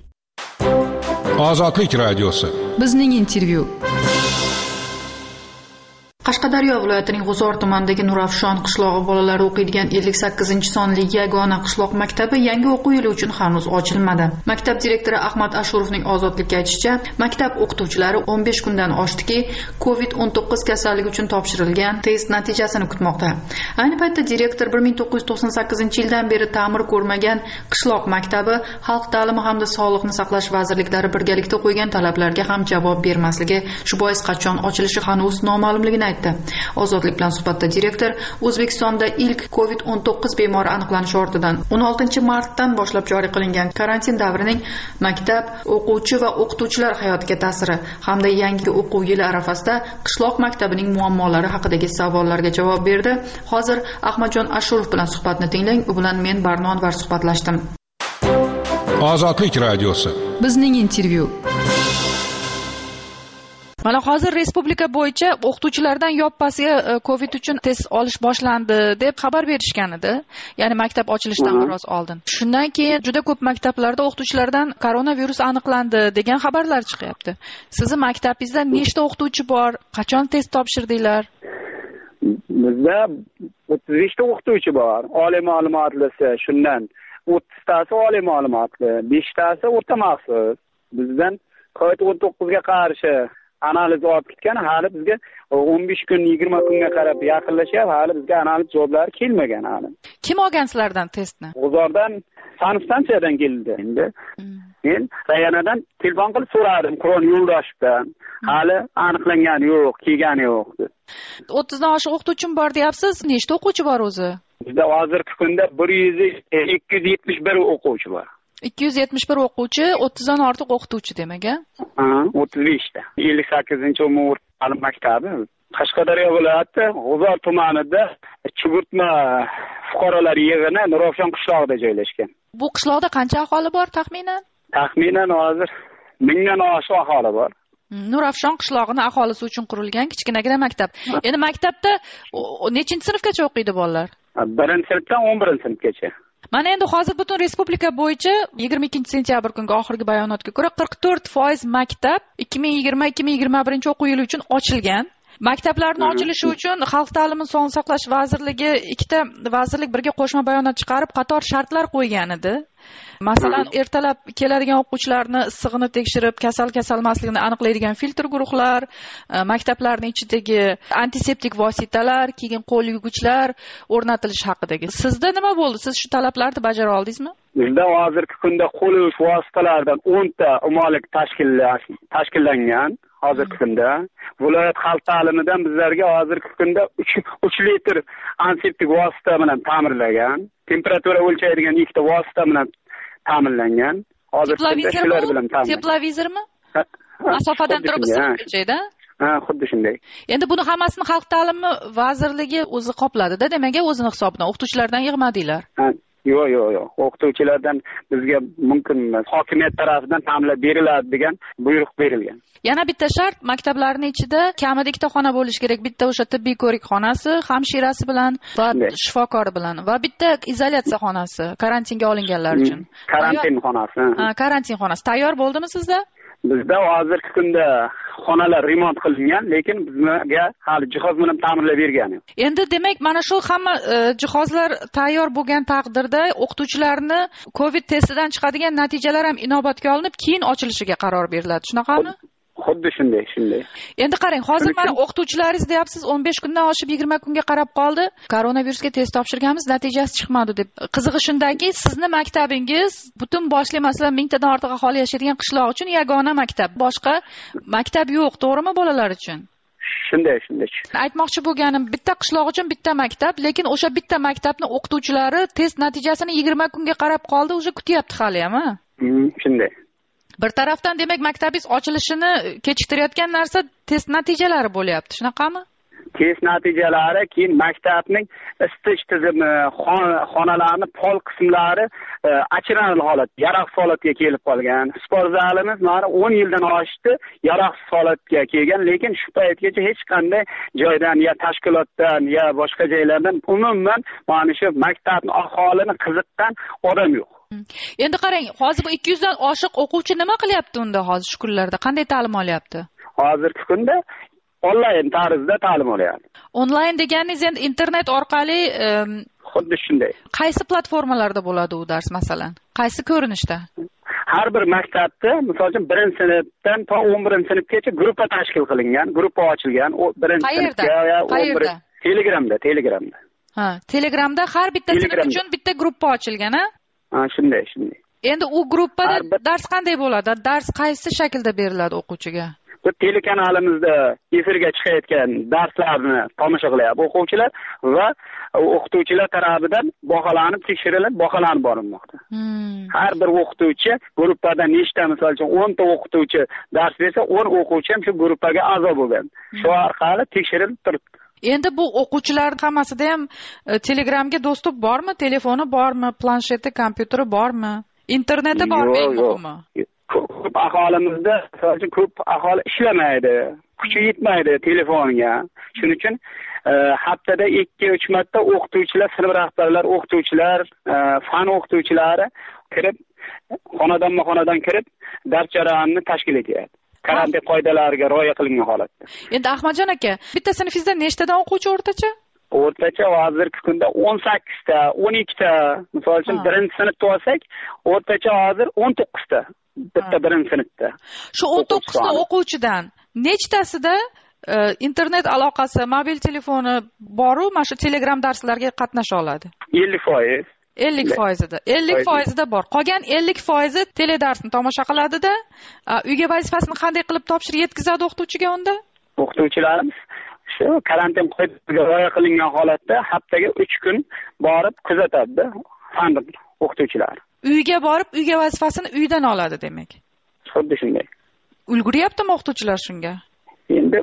Ozodlik radiosi. Bizning intervyu. Qashqadaryo viloyatining G'uzor tumanidagi Nurafshon qishlog'i bolalari o'qiydigan 58-sonli yagona qishloq maktabi yangi o'quv yili uchun hanuz ochilmadi. Maktab direktori Ahmad Ashurovning Ozodlikka aytishicha, maktab o'qituvchilari 15 kundan oshdiki, COVID-19 kasalligi uchun topshirilgan test natijasini kutmoqda. Ayni paytda direktor 1998-yildan beri ta'mir ko'rmagan qishloq maktabi Xalq ta'limi hamda Sog'liqni saqlash vazirliklari birgalikda qo'ygan talablarga ham javob bermasligi, shu bois qachon ochilishi hanuz noma'lumligini Ozodlik bilan suhbatda direktor O'zbekistonda ilk COVID-19 bemori aniqlanishi ortidan 16-martdan boshlab joriy qilingan karantin davrining maktab, o'quvchi va o'qituvchilar hayotiga ta'siri hamda yangi o'quv yili arafasida qishloq maktabining muammolari haqidagi savollarga javob berdi. Hozir Ahmadjon Ashurov bilan suhbatni tinglang. U bilan men Barno Anvar suhbatlashdim. Ozodlik radiosi. Bizning intervyu. Mana hozir respublika bo'yicha o'qituvchilardan yoppasiga COVID uchun test olish boshlandi deb xabar berishgan edi. Ya'ni maktab ochilishidan biroz oldin. Shundan keyin juda ko'p maktablarda o'qituvchilardan koronavirus aniqlandi degan xabarlar chiqyapti. Sizni maktabingizda nechta o'qituvchi bor? Qachon test topshirdinglar? Bizda 35 ta o'qituvchi bor. Oliy ma'lumotlisi, shundan 30 tasi oliy ma'lumotli, 5 tasi o'rta maxsus. Bizdan COVID-19 ga qarshi analiz olib ketgan, hali bizga 15 kun, 20 kunga qarab yaqinlashyapti, hali bizga analiz javoblari kelmagan hali. Kim olgan sizlardan testni? G'uzordan sanitariyadan keldi endi. Men rayanadan telefon qilib so'radim, Qur'on Yo'ldoshidan. Hali aniqlangani yo'q, kelgani yo'q. 30 dan oshiq o'qituvchim bor deyapsiz. Nechta o'quvchi bor o'zi? Bizda hozirgi kunda 271 o'quvchi bor. 271 o'quvchi, 30 dan ortiq o'qituvchi demak, a? 35 ta. 58-umumiy o'rta ta'lim maktabi Qashqadaryo viloyati G'uzor tumanida chugurtma fuqarolar yig'ini Nurafshon qishlog'ida joylashgan. Bu qishloqda qancha aholi bor taxminan? Taxminan hozir 1000 dan oshiq aholi bor. Nurafshon qishlog'ining aholisi uchun qurilgan kichkinagina maktab. Endi maktabda nechinchi sinfgacha o'qiydi bolalar? 1-sinfdan 11-sinfgacha. Mana endi hozir butun respublika bo'yicha 22-sentyabr kungi oxirgi bayonotga ko'ra 44% maktab 2020-2021 o'quv yili uchun ochilgan. Maktablarning ochilishi uchun Xalq ta'limi Sog'liqni saqlash vazirligi ikkita vazirlik birga qo'shma bayonot chiqarib qator shartlar qo'ygan edi. Masalan, ertalab keladigan o'quvchilarni issig'ini tekshirib, kasal-kasalmasligini aniqlaydigan filtr guruhlar, maktablarning ichidagi antiseptik vositalar, keyin qo'l yuvgichlar o'rnatilishi haqidagi. Sizda nima bo'ldi? Siz shu talablarni bajara oldingizmi? Bizda hozirgi kunda qo'l yuvish vositalaridan 10 ta umumlik tashkillangan. Hozirgi kunda viloyat xalq ta'limidan bizlarga hozirgi kunda 3 litr antiseptik vosita bilan ta'minlangan. Temperatura o'lchaydigan 2 ta vosita bilan ta'minlangan. Hozirgi kunda shular bilan ta'minlangan. Teplovizormi? Masofadan turib o'chaydi. Ha, xuddi shunday. Endi buni hammasini xalq ta'limi vazirligi o'zi qopladi-da, demak, o'zini hisobidan o'qituvchilardan yig'madinglar. Yo'q. O'qituvchilardan bizga mumkin emas. Hokimiyat tomonidan ta'minlab beriladi degan buyruq berilgan. Yana bitta shart, maktablarning ichida kamida 2 ta xona bo'lishi kerak. Bitta o'sha tibbiy ko'rik xonasi, hamshirasi bilan va shifokori bilan va bitta izolyatsiya xonasi karantinga olinganlar uchun. Karantin xonasi. Karantin xonasi tayyor bo'ldimi sizda? Bizda hozirgi kunda xonalar remont qilingan, lekin bizga hali jihoz bilan ta'minlab bergani. Endi demak, mana shu hamma jihozlar tayyor bo'lgan taqdirda o'qituvchilarni COVID testidan chiqadigan natijalar ham inobatga olinib, keyin ochilishiga qaror beriladi. Shunaqami? Xuddi shunday. Endi qarang, hozir mana o'qituvchilaringiz deyapsiz, 15 kundan oshib 20 kunga qarab qoldi. Koronavirusga test topshirganmiz, natijasi chiqmadi deb. Qizig'i shundaki, sizni maktabingiz butun boshli, masalan, 1000 tadan ortiq aholi yashaydigan qishloq uchun yagona maktab. Boshqa maktab yo'q, to'g'rimi bolalar uchun? Shunday. Aytmoqchi bo'lganim, bitta qishloq uchun bitta maktab, lekin o'sha bitta maktabning o'qituvchilari test natijasini 20 kunga qarab qoldi, o'zi kutyapti hali ham, ha? Shunday. Bir tarafdan demak maktabingiz ochilishini kechiktirayotgan narsa test natijalari bo'lyapti, shunaqami? Test natijalari, keyin maktabning isitish tizimi, xonalarning pol qismlari achinarli holat, yaroqsiz holatga kelib qolgan. Sport zalimiz mana 10 yildan oshdi, yaroqsiz holatga kelgan, lekin shu paytgacha hech qanday joydan ya tashkilotdan ya boshqa joylardan umuman mana shu maktabning aholini qiziqqan odam yo'q. Endi qarang, hozir bu 200 dan oshiq o'quvchi nima qilyapti unda hozir shu kunlarda? Qanday ta'lim olyapti? Hozirgi kunda onlayn tarzda ta'lim olyapti. Onlayn deganingiz endi internet orqali xuddi shunday. Qaysi platformalarda bo'ladi u dars masalan? Qaysi ko'rinishda? Har bir maktabda, misol uchun 1-sinfdan to 11-sinfgacha gruppa tashkil qilingan, gruppa ochilgan. O 1-sinfga Telegramda. Ha, Telegramda har bitta sinf uchun bitta gruppa ochilgan, ha? Ha, shunday. Endi u gruppada dars qanday bo'ladi? Dars qaysi shaklda beriladi o'quvchiga? Bu telekanalimizda efirga chiqayotgan darslarni tomosha qilyapti o'quvchilar va o'qituvchilar tarafidan baholanib, tekshirilib, baholanib borilmoqda. Har bir o'qituvchi gruppada nechta, misol uchun 10 ta o'qituvchi dars bersa, 10 o'quvchi ham shu gruppaga a'zo bo'lgan. Shu orqali tekshirilib turibdi. Endi bu o'quvchilar hammasida ham Telegramga dostуп bormi? Telefoni bormi? Plansheti, kompyuteri bormi? Interneti bormi eng muhimi? Ko'p aholimizda, misol uchun ko'p aholi ishlamaydi, kuchi yetmaydi telefoniga. Shuning uchun haftada 2-3 marta o'qituvchilar, sinf rahbarlar, o'qituvchilar, fan o'qituvchilari kirib, xonadon kirib, dars jarayonini tashkil etyapti. Karantin qoidalariga rioya qilingan holatda. Endi Ahmadjon aka, bitta sinfingizda nechtadan o'quvchi o'rtacha? O'rtacha hozirgi kunda 18 ta, 12 ta, misol uchun 1-sinfda olsak, o'rtacha hozir 19 ta. Bitta 1-sinfda. Shu 19 ta o'quvchidan nechtasida internet aloqasi, mobil telefoni bor-u, mana shu Telegram darslarga qatnasha oladi? 50%. 50%da. 50%da bor. Qolgan 50% teledarsni tomosha qiladi-da, uyga vazifasini qanday qilib topshirib yetkazadi o'qituvchiga unda? O'qituvchilarimiz shu karantin qoidalariga rioya qilingan holatda haftaga 3 kun borib kuzatadi fan o'qituvchilar. Uyga borib, uyga vazifasini uydan oladi demak. Xuddi shunday. Ulguryaptimi o'qituvchilar shunga? Endi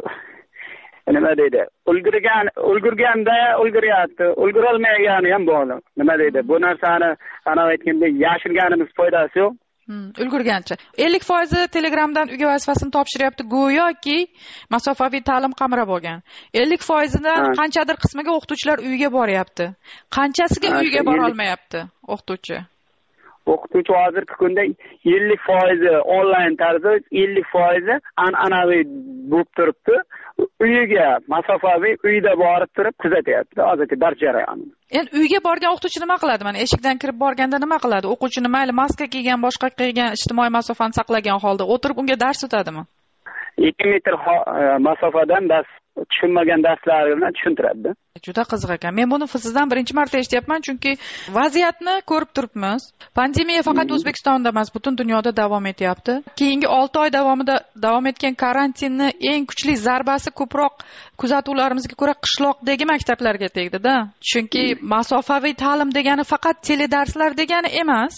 nima deydi? Ulgurganda ulguryapti, ulgurolmagani ham bor. Nima deydi? Bu narsani ana aytgandek yashirganimiz foydasi yo'q. Ulgurgancha. 50% Telegramdan uyga vazifasini topshiryapti, go'yoki masofaviy ta'lim qamrab olgan. 50%dan qanchadir qismiga o'qituvchilar uyga boryapti. Qanchasiga uyga bora olmayapti o'qituvchi? O'qituvchi hozirgi kunda 50% onlayn tarzda, 50% an'anaviy bo'lib turibdi. Uyiga masofaviy uyda borib turib kuzatyapti hozirgi dars jarayonini. Endi uyga borgan o'qituvchi nima qiladi? Mana eshikdan kirib borganda nima qiladi? O'quvchini mayli maska kiygan, boshqa kiygan, ijtimoiy masofani saqlagan holda o'tirib unga dars o'tadimi? 2 metr masofadan dars tushunmagan darslarini tushuntiradi. Juda qiziq ekan. Men buni sizdan birinchi marta eshityapman, chunki vaziyatni ko'rib turibmiz. Pandemiya faqat O'zbekistonda emas, butun dunyoda davom etyapti. Keyingi 6 oy davomida davom etgan karantinni eng kuchli zarbasi ko'proq kuzatuvlarimizga ko'ra qishloqdagi maktablarga tegdi-da. Chunki masofaviy ta'lim degani faqat teledarslar degani emas.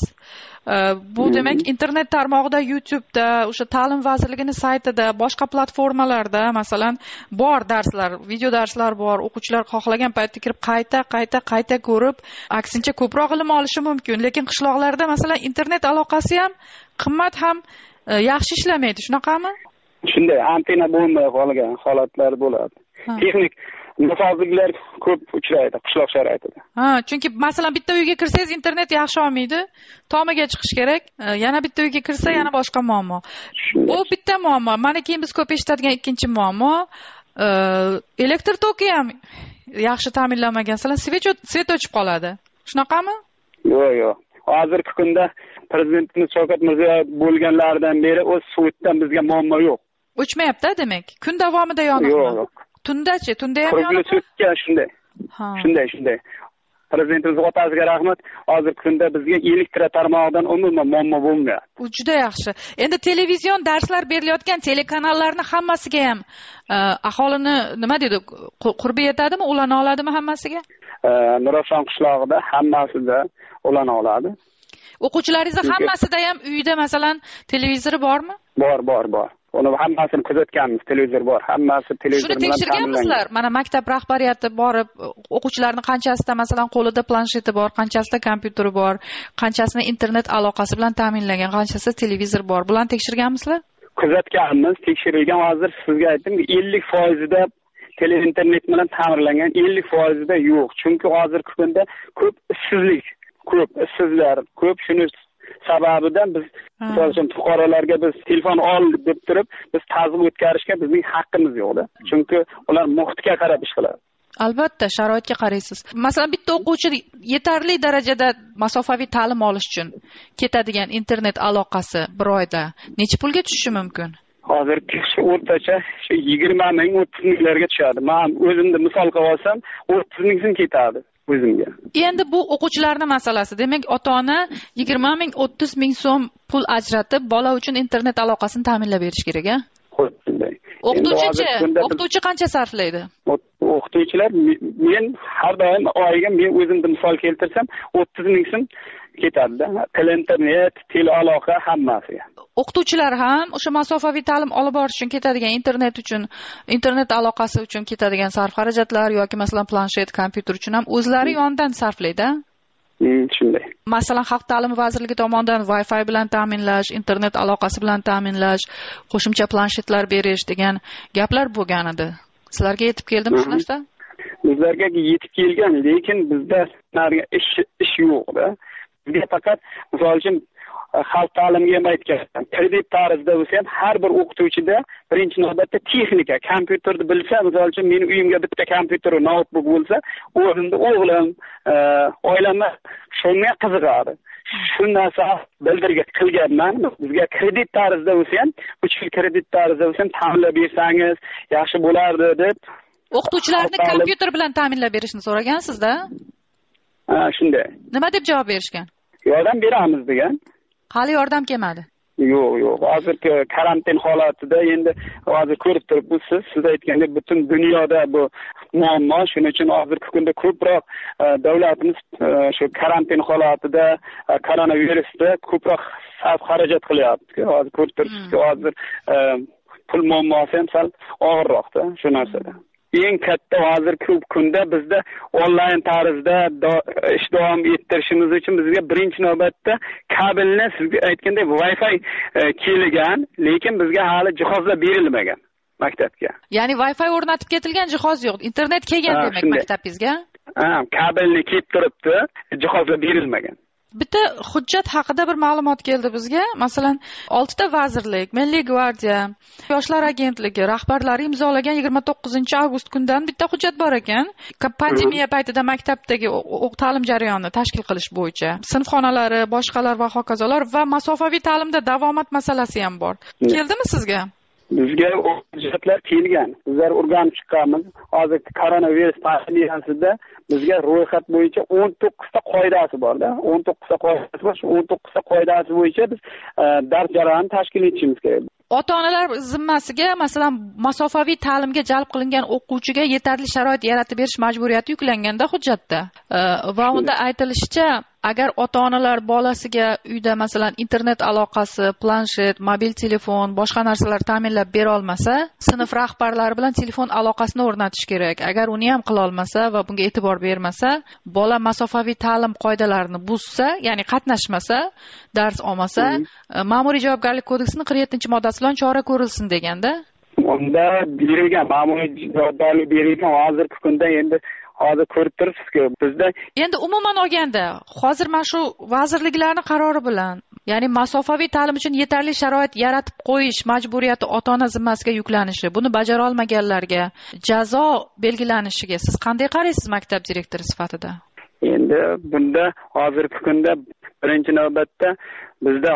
Bu demak internet tarmog'ida, YouTube'da, o'sha ta'lim vazirligining saytida, boshqa platformalarda masalan bor darslar, video darslar bor. O'quvchilar xohlagan paytda kirib qayta ko'rib, aksincha ko'proq ilm olishi mumkin. Lekin qishloqlarda masalan internet aloqasi ham qimmat ham yaxshi ishlamaydi, shunaqami? Shunday, antena bo'lmay qolgan holatlar bo'ladi. Texnik nosozliklar ko'p uchraydi qishloq sharoitida. Chunki masalan bitta uyga kirsangiz internet yaxshi olmaydi, tomiga chiqish kerak. Yana bitta uyga kirsa yana boshqa muammo. Bu bitta muammo. Mana keyin biz ko'p eshitadigan ikkinchi muammo, elektr toki ham yaxshi ta'minlanmagan, masalan, svet o'chib qoladi. Shunaqami? Yo'q. Hozirgi kunda prezidentimiz Shavkat Mirziyoyev bo'lganlaridan beri o'z svetdan bizga muammo yo'q. O'chmayapti demak. Kun davomida yonadi. Yo'q. Tundachi? Tunda ham yonadi. Shunday. Shunday. Prezidentimiz otasiga rahmat. Hozirgi kunda bizga elektr tarmog'idan umuman muammo bo'lmayapti. Bu juda yaxshi. Endi televizion darslar berilayotgan telekanallarning hammasiga ham aholini nima deydi, qurbi yetadimi, ulana oladimi hammasiga? Nurafshon qishlog'ida hammasida ulana oladi. O'quvchilaringiz hammasida ham uyda masalan televizori bormi? Bor. Uni hammasini kuzatganmiz, televizor bor. Hammasi televizor bilan ta'minlangan. Shuni tekshirganmizlar. Mana maktab rahbariyati borib, o'quvchilarning qanchasida masalan qo'lida plansheti bor, qanchasida kompyuteri bor, qanchasida internet aloqasi bilan ta'minlangan, qanchasida televizor bor. Bularni tekshirganmizlar? Kuzatganmiz, tekshirilgan. Hozir sizga aytdim, 50% da internet bilan ta'minlangan, 50% da yo'q. Chunki hozirgi kunda ko'p ishsizlik, ko'p ishsizlar, ko'p shuni sababidan biz misol uchun fuqarolarga biz telefon ol deb turib biz tazyiq o'tkazishga bizning haqqimiz yo'qda. Chunki ular muhitga qarab ish qiladi. Albatta, sharoitga qaraysiz. Masalan, bitta o'quvchi yetarli darajada masofaviy ta'lim olish uchun ketadigan internet aloqasi bir oyda necha pulga tushishi mumkin? Hozirgi o'rtacha 20 ming 30 minglarga tushadi. Men o'zimni misol qilib olsam 30 ming so'm ketadi o'zimga. Endi bu o'quvchilarning masalasi. Demak, ota-ona 20 ming 30 ming so'm pul ajratib bola uchun internet aloqasini ta'minlab berish kerak-a? Shunday. O'qituvchi qancha sarflaydi? O'qituvchilar men har doim oyiga men o'zimni misol keltirsam 30 ming so'm ketadi-da. Internet, telealoqa hammasiga. O'qituvchilar ham o'sha masofaviy ta'lim olib borish uchun ketadigan internet aloqasi uchun ketadigan sarf xarajatlar yoki masalan planshet, kompyuter uchun ham o'zlari yonidan sarflaydi. Shunday. Masalan, Xalq ta'limi vazirligi tomonidan Wi-Fi bilan ta'minlash, internet aloqasi bilan ta'minlash, qo'shimcha planshetlar berish degan gaplar bo'lgan edi. Sizlarga yetib keldimi shu narsa? Bizlarga yetib kelgan, lekin bizda ish yo'q-da. Bizga faqat misol uchun xalq ta'limiga ham aytgan, kredit tarzida bo'lsa ham har bir o'qituvchida birinchi navbatda texnika, kompyuterni bilsa, misol uchun mening uyimga bitta kompyuter, notebook bo'lsa, o'zimda o'g'lim, oilamga shunga qiziqadi. Shu narsa bildirga qilganman. Bizga kredit tarzida bo'lsa ham, 3 yil kredit tarzida bo'lsa ham ta'minlab bersangiz yaxshi bo'lardi deb. O'qituvchilarni kompyuter bilan ta'minlab berishni so'ragansizda? Shunday. Nima deb javob berishgan? Yordam beramiz degan. Hali yordam kelmadi. Yo'q. Hozirgi karantin holatida endi hozir ko'rib turibsiz, siz aytgandek butun dunyoda bu muammo. Shuning uchun hozirgi kunda ko'proq davlatimiz shu karantin holatida koronavirusda ko'proq sarf xarajat qilyapti. Hozir ko'rib turibsiz, hozir pul muammosi ham sal og'irroqda shu narsada. Eng katta hozir ko'p kunda bizda onlayn tarzda ish davom ettirishimiz uchun bizga birinchi navbatda kabelni sizga aytgandek Wi-Fi kelgan, lekin bizga hali jihozlar berilmagan maktabga. Ya'ni Wi-Fi o'rnatib ketilgan jihoz yo'q, internet kelgan demak maktabingizga? Kabelni kelib turibdi, jihozlar berilmagan. Bitta hujjat haqida bir ma'lumot keldi bizga. Masalan, 6 ta vazirlik, Milliy gvardiya, Yoshlar agentligi rahbarlari imzolagan 29-avgust kundan bitta hujjat bor ekan. Pandemiya paytida maktabdagi ta'lim jarayonini tashkil qilish bo'yicha sinfxonalari, boshqalar va hokazolar va masofaviy ta'limda davomat masalasi ham bor. Keldimi sizga? Bizga hujjatlar kelgan. Bizlar o'rganib chiqqanmiz. Hozir koronavirus pandemiyasida bizga ro'yxat bo'yicha 19 ta qoidasi bor-da. 19 ta qoidasi bor. Shu 19 ta qoidasi bo'yicha biz dars jarayonini tashkil etishimiz kerak. Ota-onalar zimmasiga masalan masofaviy ta'limga jalb qilingan o'quvchiga yetarli sharoit yaratib berish majburiyati yuklanganda hujjatda. Va unda aytilishicha, agar ota-onalar bolasiga uyda masalan internet aloqasi, planshet, mobil telefon, boshqa narsalar ta'minlab bera olmasa, sinf rahbarlari bilan telefon aloqasini o'rnatish kerak. Agar uni ham qila olmasa va bunga e'tibor bermasa, bola masofaviy ta'lim qoidalarini buzsa, ya'ni qatnashmasa, dars olmasa, Ma'muriy javobgarlik kodeksining 47-moddasi bilan chora ko'rilsin deganda. Unda berilgan ma'muriy javobgarlik berilgan hozirgi kunda endi hozir ko'rib turibsiz-ku bizda endi umuman olganda hozir mana shu vazirliklarning qarori bilan ya'ni masofaviy ta'lim uchun yetarli sharoit yaratib qo'yish majburiyati ota-ona zimmasiga yuklanishi, buni bajara olmaganlarga jazo belgilanishiga siz qanday qaraysiz maktab direktori sifatida? Endi bunda hozirgi kunda birinchi navbatda bizda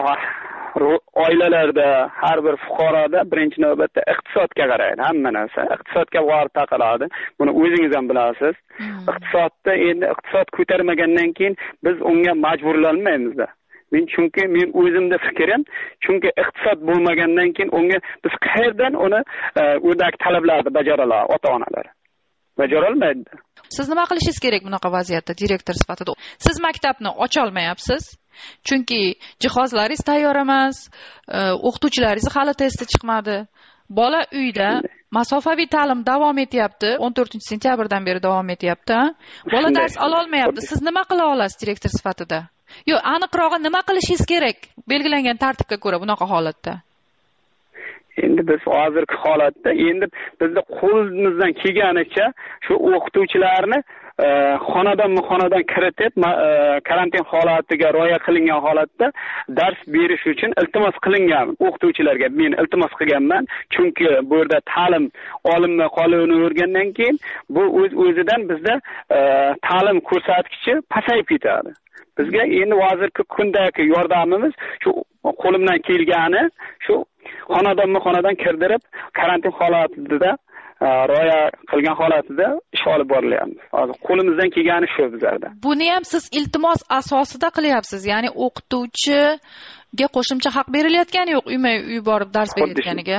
oilalarda har bir fuqaroda birinchi navbatda iqtisodga qaraydi. Hamma narsa iqtisodga borib taqaladi. Buni o'zingiz ham bilasiz. Iqtisodda endi iqtisod ko'tarmagandan keyin biz unga majburlanmaymiz-da. Chunki men o'zimda fikrim, chunki iqtisod bo'lmagandan keyin unga biz qayerdan uni o'dagi talablarni bajaraladi ota-onalar. Bajara olmaydi. Siz nima qilishingiz kerak bunaqa vaziyatda direktor sifatida? Siz maktabni ocha olmayapsiz. Chunki jihozlaringiz tayyor emas, o'qituvchilaringiz hali testi chiqmadi. Bola uyda masofaviy ta'lim davom etyapti. 14-sentyabrdan beri davom etyapti. Bola dars ola olmayapti. Siz nima qila olasiz direktor sifatida? Yo'q, aniqrog'i nima qilishingiz kerak belgilangan tartibga ko'ra bunaqa holatda? endi biz hozirgi holatda endi bizni qo'limizdan kelganicha shu o'qituvchilarni xonadon kiritib karantin holatiga rioya qilingan holatda dars berish uchun iltimos qilingan o'qituvchilarga men iltimos qilganman, chunki bu yerda ta'lim olinmay qolavergandan keyin bu o'zidan bizda ta'lim ko'rsatkichi pasayib ketadi. Bizga endi hozirgi kundagi yordamimiz shu qo'limdan kelgani shu xonadon kirdirib karantin holatida rioya qilgan holatida ish olib borilyapti. Hozir qo'limizdan kelgani shu bizlarda. Buni ham siz iltimos asosida qilyapsiz, ya'ni o'qituvchiga qo'shimcha haq berilayotgani yo'q, uyma-uy borib dars berayotganiga.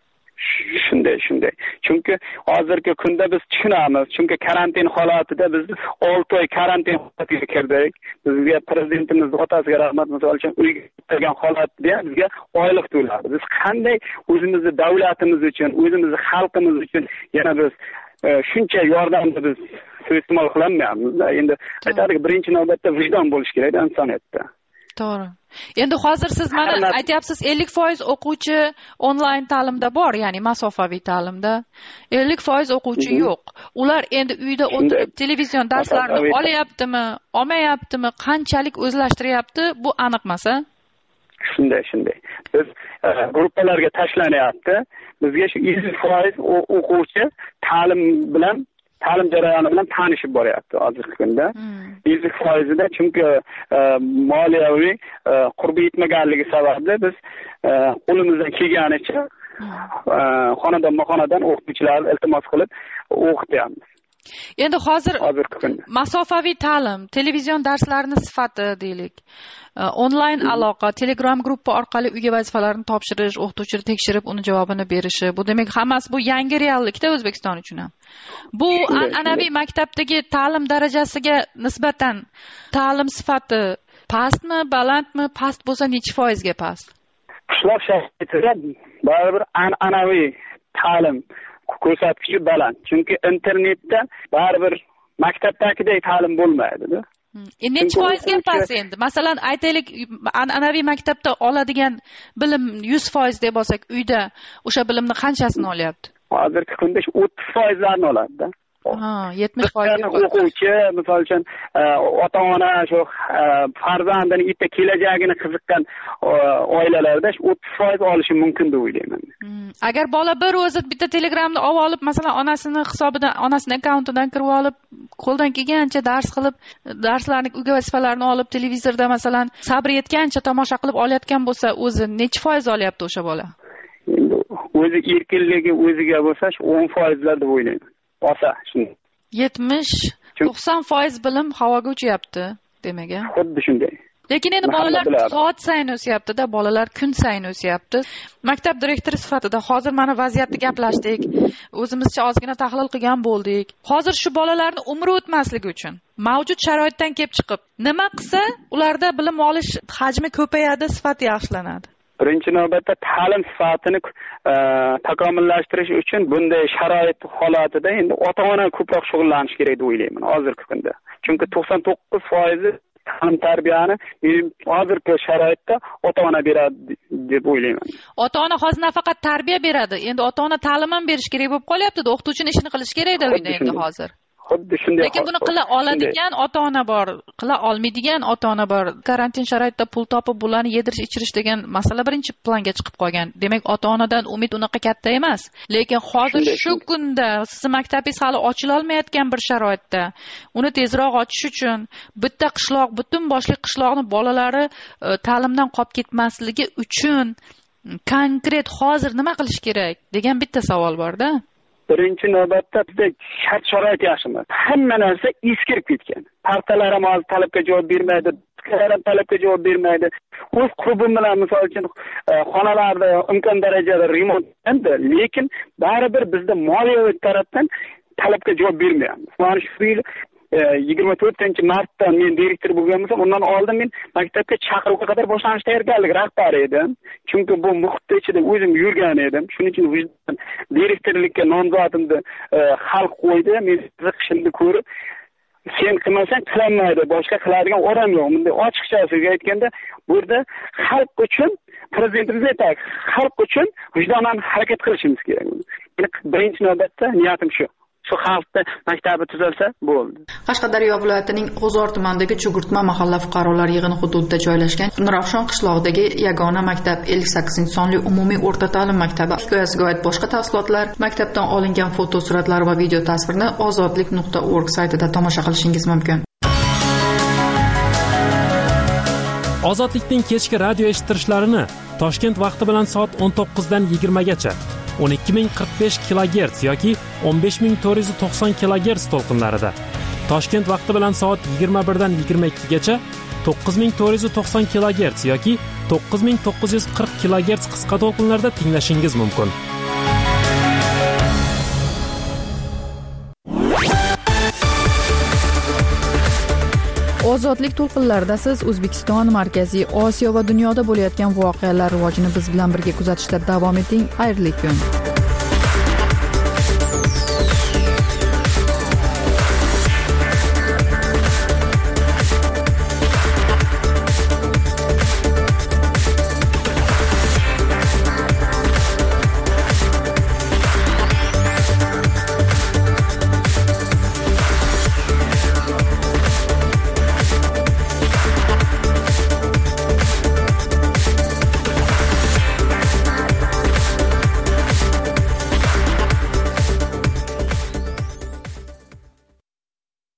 Shunday. Chunki hozirgi kunda biz tushunamiz. Chunki karantin holatida biz 6 oy karantin holatiga kirdik. Bizga prezidentimiz otasiga rahmat, misol uchun uyga kirgan holatda bizga oylik to'ladi. Biz qanday o'zimizni davlatimiz uchun, o'zimizni xalqimiz uchun yana biz shuncha yordamni biz iste'mol qilmayapmiz. Endi aytadiki, birinchi navbatda vijdon bo'lish kerak insoniyatda. To'g'ri. Endi hozir siz mana aytyapsiz 50% o'quvchi onlayn ta'limda bor, ya'ni masofaviy ta'limda. 50% o'quvchi yo'q. Ular endi uyda o'tirib televizion darslarni olyaptimi, olmayaptimi, qanchalik o'zlashtiryapti, bu aniq emas-a? Shunday. Biz gruppalarga tashlanyapti. Bizga shu 100% o'quvchi ta'lim jarayoni bilan tanishib boryapti hozirgi kunda. 100%da chunki moliyaviy qurbi yetmaganligi sababli biz qo'limizdan kelganicha xonadon o'qituvchilarni iltimos qilib o'qityapmiz. Endi hozir masofaviy ta'lim, televizion darslarning sifati deylik, onlayn aloqa, Telegram gruppa orqali uyga vazifalarni topshirish, o'qituvchini tekshirib, uni javobini berishi. Bu demak hammasi bu yangi reallikda O'zbekiston uchun ham. Bu an'anaviy maktabdagi ta'lim darajasiga nisbatan ta'lim sifati pastmi, balandmi? Past bo'lsa necha foizga past? Qishloq sharoitida baribir an'anaviy ta'lim ko'rsatkichi baland. Chunki internetda baribir maktabdagidek ta'lim bo'lmaydi-da. Necha foizga past endi? Masalan, aytaylik, an'anaviy maktabda oladigan bilim 100% deb olsak, uyda o'sha bilimni qanchasini olyapti? Hozirgi kunda 30% oladi-da. 70% o'quvchi, misol uchun ota-ona shu farzandini bitta kelajagini qiziqqan oilalarda 30% olishi mumkin deb o'ylayman. Agar bola bir o'zi bitta Telegramni olib, masalan, onasini hisobidan, onasining akkauntidan kirib olib, qo'ldan kelgancha dars qilib, darslarning uyga vazifalarini olib, televizorda masalan sabr yetgancha tomosha qilib olayotgan bo'lsa, o'zi necha foiz olyapti o'sha bola? Endi o'zi erkinligi o'ziga bo'lsa 10% deb o'ylayman. Olsa shunday. 70-90% bilim havoga uchyapti, demak. Xuddi shunday. Lekin endi bolalar soat sayin o'syapti-da, bolalar kun sayin o'syapti. Maktab direktori sifatida hozir mana vaziyatni gaplashdik, o'zimizcha ozgina tahlil qilgan bo'ldik. Hozir shu bolalarning umri o'tmasligi uchun mavjud sharoitdan kelib chiqib, nima qilsa ularda bilim olish hajmi ko'payadi, sifati yaxshilanadi? Birinchi navbatda ta'lim sifatini takomillashtirish uchun bunday sharoit holatida endi ota-ona ko'proq shug'ullanish kerak deb o'ylayman hozirgi kunda. Chunki 99% ta'lim tarbiyani hozirgi sharoitda ota-ona beradi deb o'ylayman. Ota-ona hozir nafaqat tarbiya beradi, endi ota-ona ta'lim ham berish kerak bo'lib qolyapti-da, o'qituvchining ishini qilish kerak-da uyda endi hozir. Xuddi shunday. Lekin buni qila oladigan ota-ona bor, qila olmaydigan ota-ona bor. Karantin sharoitida pul topib bularni yedirish, ichirish degan masala birinchi planga chiqib qolgan. Demak, ota-onadan umid unaqa katta emas. Lekin hozir shu kunda sizning maktabingiz hali ochila olmayotgan bir sharoitda, uni tezroq ochish uchun bitta qishloq, butun boshli qishloqning bolalari ta'limdan qolib ketmasligi uchun konkret hozir nima qilish kerak degan bitta savol bor-da. Birinchi navbatda bizda shart-sharoit yaxshi emas. Hamma narsa eskirib ketgan. Partalar ham hozir talabga javob bermaydi, tizimlar ham talabga javob bermaydi. O'z klubim bilan misol uchun xonalarda imkon darajada remont qildi, lekin baribir bizda moliyaviy tarafdan talabga javob bermayapmiz. Mana shu yil 24-martda men direktor bo'lgan bo'lsam, undan oldin men maktabga chaqiruvga qadar boshlanish tayyorgarlik rahbari edim. Chunki bu muhitda ichida o'zim yurgan edim. Shuning uchun direktorlikka nomzodimni xalq qo'ydi. Men qiziqishimni ko'rib sen qilmasang qilinmaydi, boshqa qiladigan odam yo'q. Bunday ochiqchasiga aytganda, bu yerda xalq uchun prezidentimiz aytadi, xalq uchun vijdonan harakat qilishimiz kerak. Birinchi navbatda niyatim shu. Shu xalqda maktabi tuzalsa bo'ldi. Qashqadaryo viloyatining G'uzor tumanidagi Chugurtma mahalla fuqarolar yig'ini hududida joylashgan Nurafshon qishlog'idagi yagona maktab 58 sonli umumiy o'rta ta'lim maktabi hikoyasiga oid boshqa tafsilotlar, maktabdan olingan fotosuratlar va video tasvirni ozodlik.org saytida tomosha qilishingiz mumkin. Ozodlikning kechki radio eshittirishlarini Toshkent vaqti bilan soat 19 dan 20 gacha 12045 kHz yoki 15490 kHz to'lqinlarida, Toshkent vaqti bilan soat 21 dan 22 gacha 9490 kHz yoki 9940 kHz qisqa to'lqinlarda tinglashingiz mumkin. Ozodlik to'lqinlarida siz O'zbekiston, Markaziy Osiyo va dunyoda bo'layotgan voqealar rivojini biz bilan birga kuzatishda davom eting. Xayrli kun.